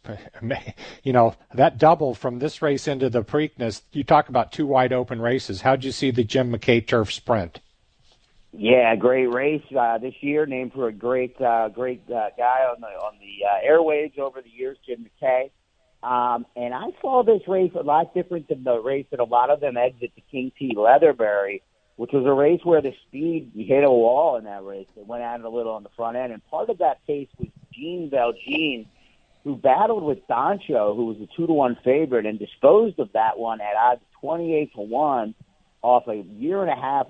Speaker 4: that double from this race into the Preakness. You talk about 2 wide open races. How'd you see the Jim McKay Turf Sprint?
Speaker 12: Yeah, great race this year, named for a great guy on the airwaves over the years, Jim McKay. And I saw this race a lot different than the race that a lot of them exit to King T. Leatherbury, which was a race where the speed hit a wall in that race. They went at it a little on the front end, and part of that pace was Gene Belgine, who battled with Doncho, who was a 2-1 favorite, and disposed of that one at odds 28-1 off a year and a half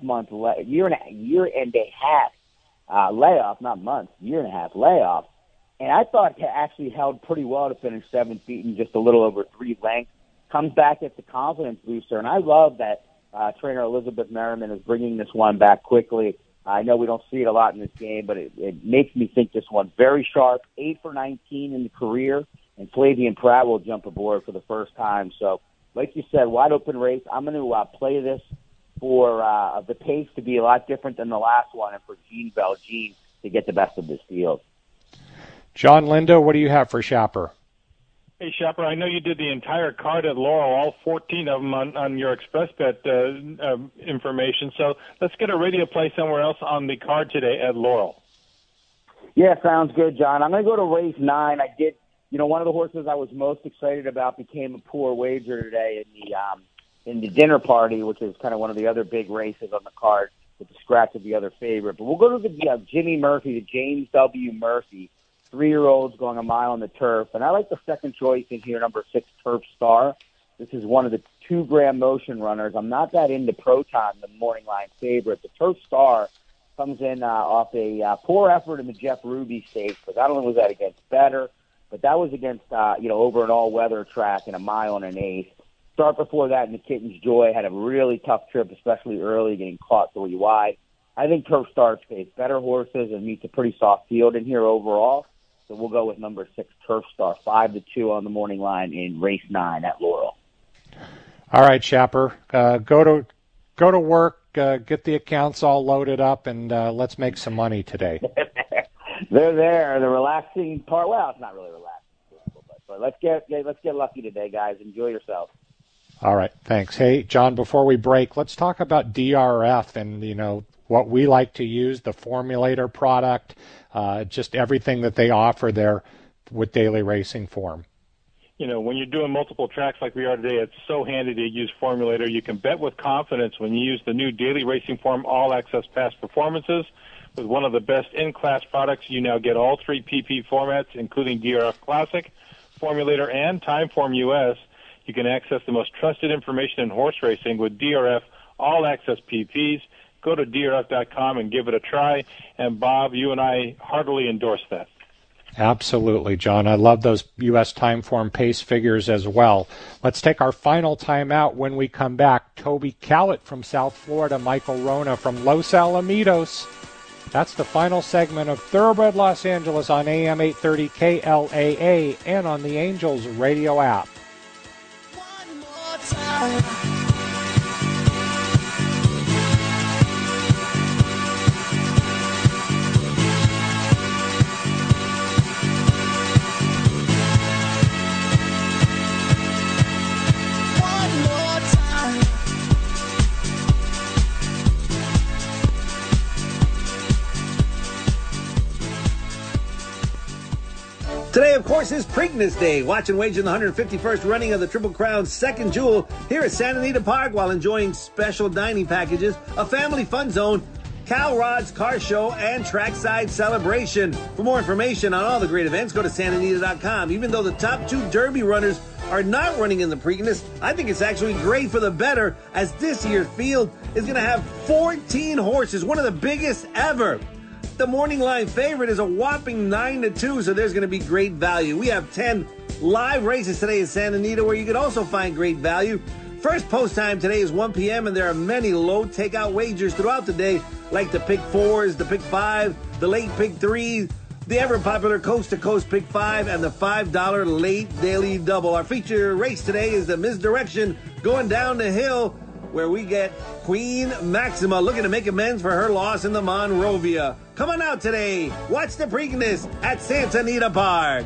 Speaker 12: layoff, not months, year and a half layoff. And I thought it actually held pretty well to finish 7th, beaten just a little over 3 lengths. Comes back as the confidence booster, and I love that trainer Elizabeth Merriman is bringing this one back quickly. I know we don't see it a lot in this game, but it makes me think this one's very sharp. 8 for 19 in the career, and Flavian Pratt will jump aboard for the first time. So, like you said, wide open race. I'm going to play this for the pace to be a lot different than the last one, and for Gene Belgine to get the best of this field.
Speaker 4: John Lindo, what do you have for Shapper?
Speaker 5: Hey, Shapper, I know you did the entire card at Laurel, all 14 of them on your Express Bet information. So let's get a radio play somewhere else on the card today at Laurel.
Speaker 12: Yeah, sounds good, John. I'm going to go to race 9. I did, one of the horses I was most excited about became a poor wager today in the dinner party, which is kind of one of the other big races on the card with the scratch of the other favorite. But we'll go to the Jimmy Murphy, the James W. Murphy. 3-year-olds going a mile on the turf. And I like the second choice in here, number 6, Turf Star. This is one of the 2 Graham Motion runners. I'm not that into Proton, the morning line favorite. The Turf Star comes in off a poor effort in the Jeff Ruby Stakes, but not only was that against Better, but that was against, over an all-weather track in a mile and an eighth. Start before that in the Kitten's Joy had a really tough trip, especially early, getting caught 3 wide. I think Turf Star's faced better horses and meets a pretty soft field in here overall. So we'll go with number 6, Turf Star, 5-2 on the morning line in race 9 at Laurel.
Speaker 4: All right, Shapper, go to work, get the accounts all loaded up, and let's make some money today.
Speaker 12: They're there. The relaxing part. Well, it's not really relaxing, but let's get lucky today, guys. Enjoy yourself.
Speaker 4: All right, thanks. Hey, John, before we break, let's talk about DRF and what we like to use, the Formulator product, just everything that they offer there with Daily Racing Form.
Speaker 5: When you're doing multiple tracks like we are today, it's so handy to use Formulator. You can bet with confidence when you use the new Daily Racing Form All Access Past Performances. With one of the best in-class products, you now get all 3 PP formats, including DRF Classic, Formulator, and Timeform US. You can access the most trusted information in horse racing with DRF All Access PPs. Go to DRF.com and give it a try. And, Bob, you and I heartily endorse that.
Speaker 4: Absolutely, John. I love those U.S. Timeform pace figures as well. Let's take our final time out. When we come back, Toby Callett from South Florida, Michael Rona from Los Alamitos. That's the final segment of Thoroughbred Los Angeles on AM 830 KLAA and on the Angels radio app.
Speaker 14: One more time.
Speaker 7: Today, of course, is Preakness Day. Watch and wager in the 151st running of the Triple Crown's second jewel here at Santa Anita Park while enjoying special dining packages, a family fun zone, Cal Rod's Car Show, and Trackside Celebration. For more information on all the great events, go to santanita.com. Even though the top 2 Derby runners are not running in the Preakness, I think it's actually great for the better, as this year's field is going to have 14 horses, one of the biggest ever. The morning line favorite is a whopping 9-2, so there's going to be great value. We have 10 live races today in Santa Anita where you can also find great value. First post time today is 1 p.m., and there are many low takeout wagers throughout the day, like the Pick 4s, the Pick 5, the late Pick 3, the ever-popular coast-to-coast Pick 5, and the $5 late daily double. Our feature race today is the Misdirection going down the hill, where we get Queen Maxima looking to make amends for her loss in the Monrovia. Come on out today. Watch the Preakness at Santa Anita Park.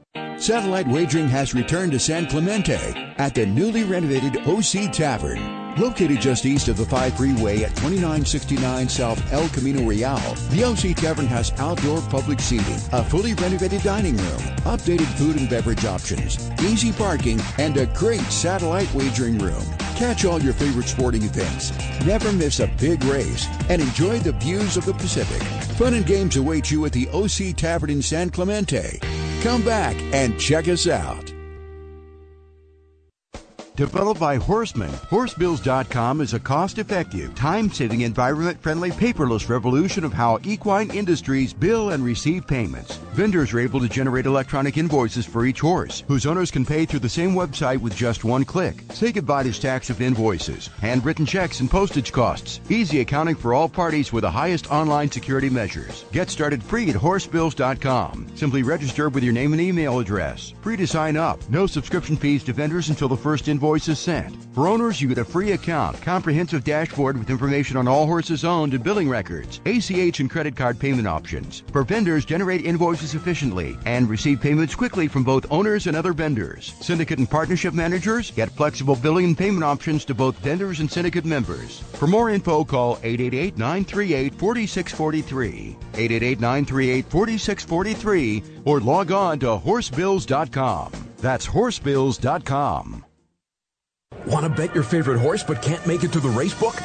Speaker 3: Satellite wagering has returned to San Clemente at the newly renovated OC Tavern. Located just east of the 5 freeway at 2969 South El Camino Real, the OC Tavern has outdoor public seating, a fully renovated dining room, updated food and beverage options, easy parking, and a great satellite wagering room. Catch all your favorite sporting events, never miss a big race, and enjoy the views of the Pacific. Fun and games await you at the OC Tavern in San Clemente. Come back and check us out. Developed by Horseman, Horsebills.com is a cost-effective, time-saving, environment-friendly, paperless revolution of how equine industries bill and receive payments. Vendors are able to generate electronic invoices for each horse, whose owners can pay through the same website with just one click. Say goodbye to stacks of invoices, handwritten checks, and postage costs. Easy accounting for all parties with the highest online security measures. Get started free at Horsebills.com. Simply register with your name and email address. Free to sign up. No subscription fees to vendors until the first invoice is sent. For owners, you get a free account, comprehensive dashboard with information on all horses owned and billing records, ACH and credit card payment options. For vendors, generate invoices efficiently and receive payments quickly from both owners and other vendors. Syndicate and partnership managers get flexible billing and payment options to both vendors and syndicate members. For more info, call 888-938-4643, 888-938-4643, or log on to Horsebills.com. That's Horsebills.com.
Speaker 1: Want to bet your favorite horse but can't make it to the racebook?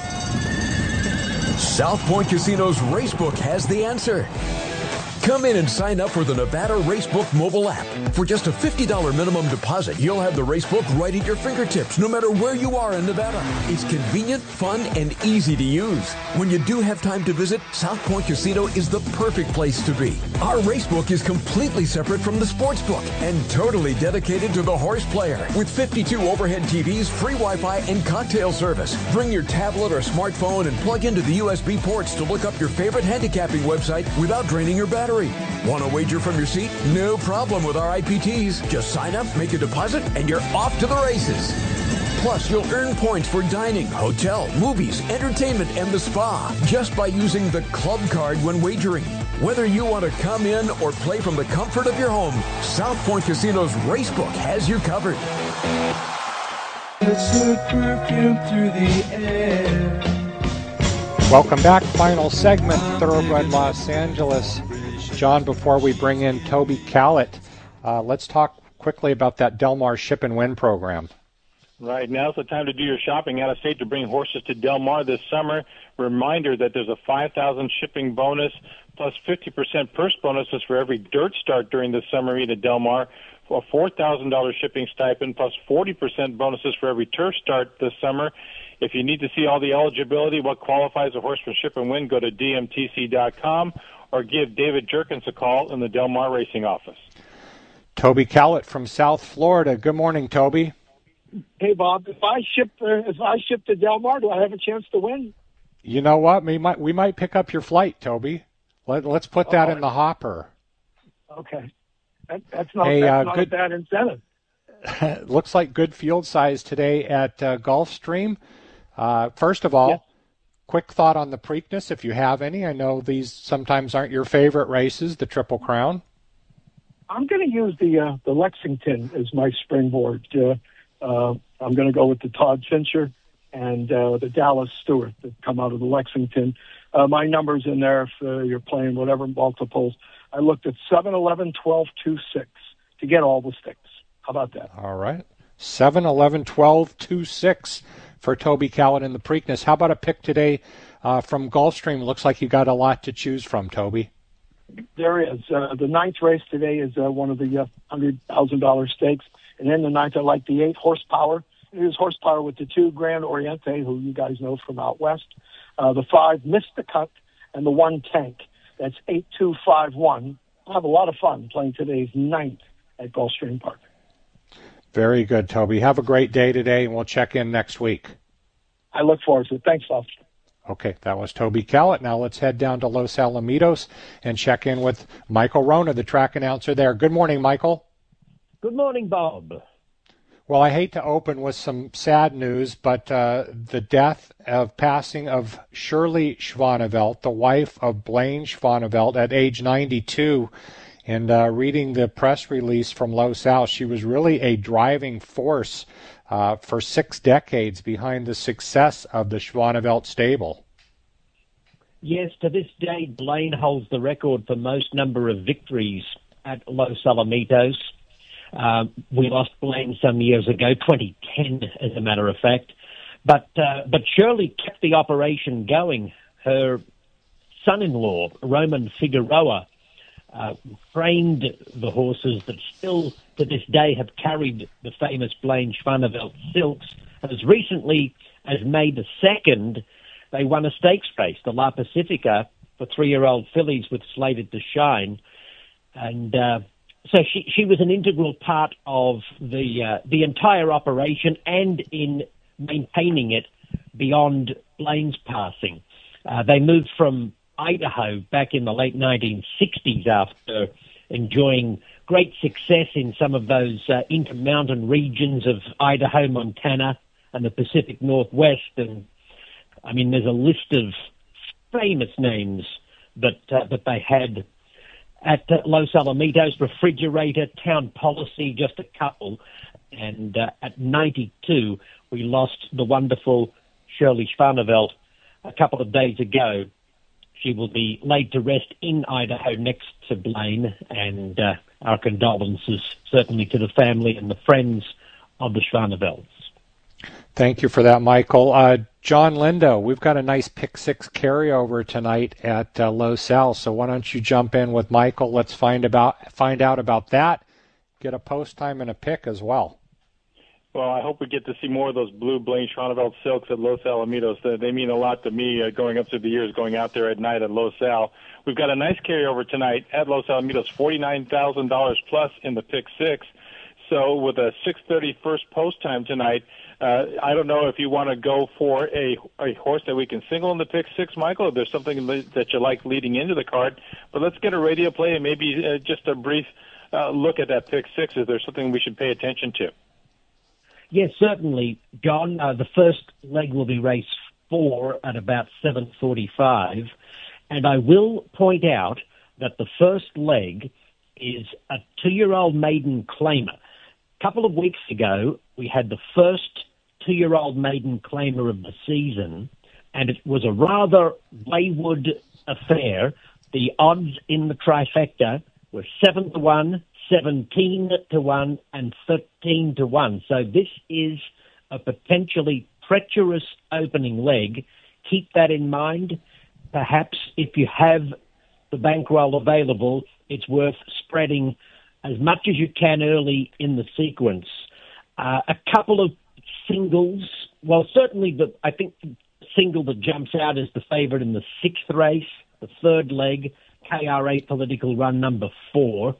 Speaker 1: South Point Casino's Racebook has the answer. Come in and sign up for the Nevada Racebook mobile app. For just a $50 minimum deposit, you'll have the Racebook right at your fingertips, no matter where you are in Nevada. It's convenient, fun, and easy to use. When you do have time to visit, South Point Casino is the perfect place to be. Our Racebook is completely separate from the sportsbook and totally dedicated to the horse player. With 52 overhead TVs, free Wi-Fi, and cocktail service. Bring your tablet or smartphone and plug into the USB ports to look up your favorite handicapping website without draining your battery. Want to wager from your seat? No problem with our IPTs. Just sign up, make a deposit, and you're off to the races. Plus, you'll earn points for dining, hotel, movies, entertainment, and the spa just by using the club card when wagering. Whether you want to come in or play from the comfort of your home, South Point Casino's Racebook has you covered.
Speaker 14: It's a perfume through the air.
Speaker 4: Welcome back. Final segment, Thoroughbred Los Angeles. John, before we bring in Toby Callett, let's talk quickly about that Del Mar Ship and Win program.
Speaker 5: Right, now's the time to do your shopping out of state to bring horses to Del Mar this summer. Reminder that there's a $5,000 shipping bonus plus 50% purse bonuses for every dirt start during the summer meet at Del Mar, a $4,000 shipping stipend plus 40% bonuses for every turf start this summer. If you need to see all the eligibility, what qualifies a horse for Ship and Win, go to dmtc.com or give David Jerkins a call in the Del Mar Racing office.
Speaker 4: Toby Callett from South Florida. Good morning, Toby.
Speaker 15: Hey, Bob. If I ship to Del Mar, do I have a chance to win?
Speaker 4: You know what? We might pick up your flight, Toby. Let's put that in the hopper.
Speaker 15: Okay, that's not a bad incentive.
Speaker 4: Looks like good field size today at Gulfstream. First of all, quick thought on the Preakness, if you have any. I know these sometimes aren't your favorite races, the Triple Crown.
Speaker 15: I'm going to use the Lexington as my springboard. I'm going to go with the Todd Fincher and the Dallas Stewart that come out of the Lexington. My numbers in there, if you're playing whatever multiples, I looked at 7, 11, 12, 2, 6 to get all the sticks. How about that?
Speaker 4: All right. 7, 11, 12, 2, 6 for Toby Callett in the Preakness. How about a pick today from Gulfstream? Looks like you got a lot to choose from, Toby.
Speaker 15: There is. The ninth race today is one of the $100,000 stakes. And then the ninth, I like the 8 Horsepower. It is Horsepower with the 2 Grand Oriente, who you guys know from out west. The 5 Missed the Cut, and the 1 Tank. That's 8251. I'll have a lot of fun playing today's ninth at Gulfstream Park.
Speaker 4: Very good, Toby. Have a great day today, and we'll check in next week.
Speaker 15: I look forward to it. Thanks, Bob.
Speaker 4: Okay, that was Toby Callett. Now let's head down to Los Alamitos and check in with Michael Rona, the track announcer there. Good morning, Michael.
Speaker 16: Good morning, Bob.
Speaker 4: Well, I hate to open with some sad news, but the passing of Shirley Schwanevelt, the wife of Blaine Schwanevelt, at age 92. And reading the press release from Los Al, she was really a driving force for 6 decades behind the success of the Schwanevelt stable.
Speaker 16: Yes, to this day, Blaine holds the record for most number of victories at Los Alamitos. We lost Blaine some years ago, 2010 as a matter of fact. But Shirley kept the operation going. Her son-in-law, Roman Figueroa, trained the horses that still to this day have carried the famous Blaine Schwanevelt silks. And as recently as May the 2nd, they won a stakes race, the La Pacifica, for 3-year-old fillies with Slated to Shine. And so she was an integral part of the entire operation and in maintaining it beyond Blaine's passing. They moved from Idaho back in the late 1960s after enjoying great success in some of those intermountain regions of Idaho, Montana, and the Pacific Northwest. And I mean, there's a list of famous names that they had at Los Alamitos. Refrigerator, Town Policy, just a couple. And at 92, we lost the wonderful Shirley Schwanevelt a couple of days ago. She will be laid to rest in Idaho next to Blaine, and our condolences certainly to the family and the friends of the Schwanevelts.
Speaker 4: Thank you for that, Michael. John Lindo, we've got a nice pick 6 carryover tonight at Los Al, so why don't you jump in with Michael? Let's find out about that. Get a post time and a pick as well.
Speaker 5: Well, I hope we get to see more of those blue Blaine Schwanevelt silks at Los Alamitos. They mean a lot to me going up through the years, going out there at night at Los Al. We've got a nice carryover tonight at Los Alamitos, $49,000 plus in the pick 6. So with a 6:30 first post time tonight, I don't know if you want to go for a horse that we can single in the pick 6, Michael, if there's something that you like leading into the card. But let's get a radio play and maybe just a brief look at that pick 6. Is there something we should pay attention to?
Speaker 16: Yes, certainly, John. The first leg will be race 4 at about 7:45. And I will point out that the first leg is a 2-year-old maiden claimer. A couple of weeks ago, we had the first 2-year-old maiden claimer of the season, and it was a rather wayward affair. The odds in the trifecta were 7-1, 17-1, and 13-1. So this is a potentially treacherous opening leg. Keep that in mind. Perhaps if you have the bankroll available, it's worth spreading as much as you can early in the sequence. A couple of singles. Well, certainly I think the single that jumps out is the favourite in the 6th race, the 3rd leg, KRA Political Run number 4.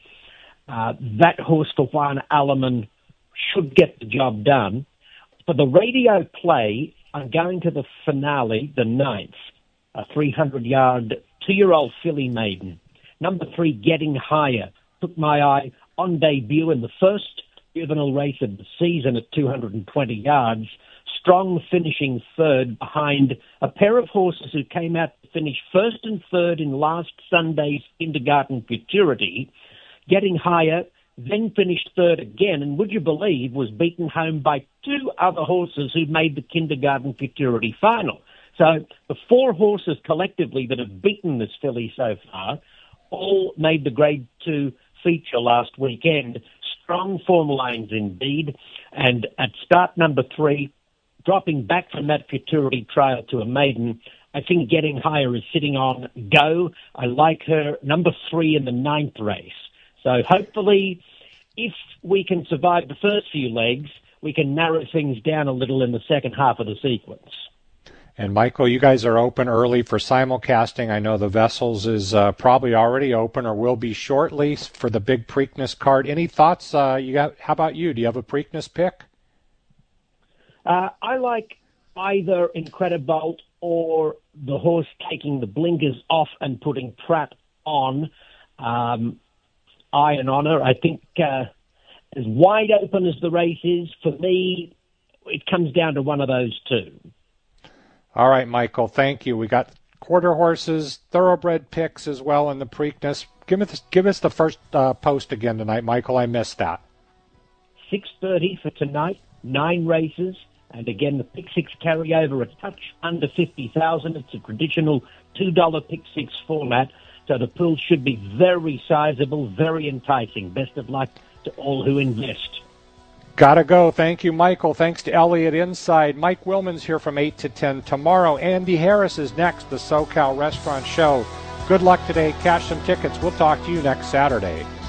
Speaker 16: That horse for Juan Alleman should get the job done. For the radio play, I'm going to the finale, the 9th, a 300-yard 2-year-old filly maiden. Number 3, Getting Higher, took my eye on debut in the first juvenile race of the season at 220 yards. Strong finishing 3rd behind a pair of horses who came out to finish 1st and 3rd in last Sunday's Kindergarten Futurity. Getting Higher, then finished 3rd again, and would you believe was beaten home by 2 other horses who made the Kindergarten Futurity final. So the 4 horses collectively that have beaten this filly so far all made the Grade 2 feature last weekend. Strong form lines indeed. And at start number 3, dropping back from that Futurity trail to a maiden, I think Getting Higher is sitting on go. I like her number 3 in the 9th race. So hopefully, if we can survive the first few legs, we can narrow things down a little in the second half of the sequence.
Speaker 4: And Michael, you guys are open early for simulcasting. I know the Vessels is probably already open or will be shortly for the big Preakness card. Any thoughts? How about you? Do you have a Preakness pick?
Speaker 16: I like either Incredibolt or the horse taking the blinkers off and putting Pratt on. Eye and Honor. I think as wide open as the race is, for me, it comes down to one of those two.
Speaker 4: All right, Michael, thank you. We got quarter horses, thoroughbred picks as well in the Preakness. Give us the first post again tonight, Michael. I missed that.
Speaker 16: 6:30 for tonight 9 races. And again, the Pick Six carryover a touch under 50,000. It's a traditional $2 Pick Six format. So the pool should be very sizable, very enticing. Best of luck to all who invest.
Speaker 4: Gotta go. Thank you, Michael. Thanks to Elliott Inside. Mike Willman's here from 8 to 10 tomorrow. Andy Harris is next, the SoCal Restaurant Show. Good luck today. Cash some tickets. We'll talk to you next Saturday.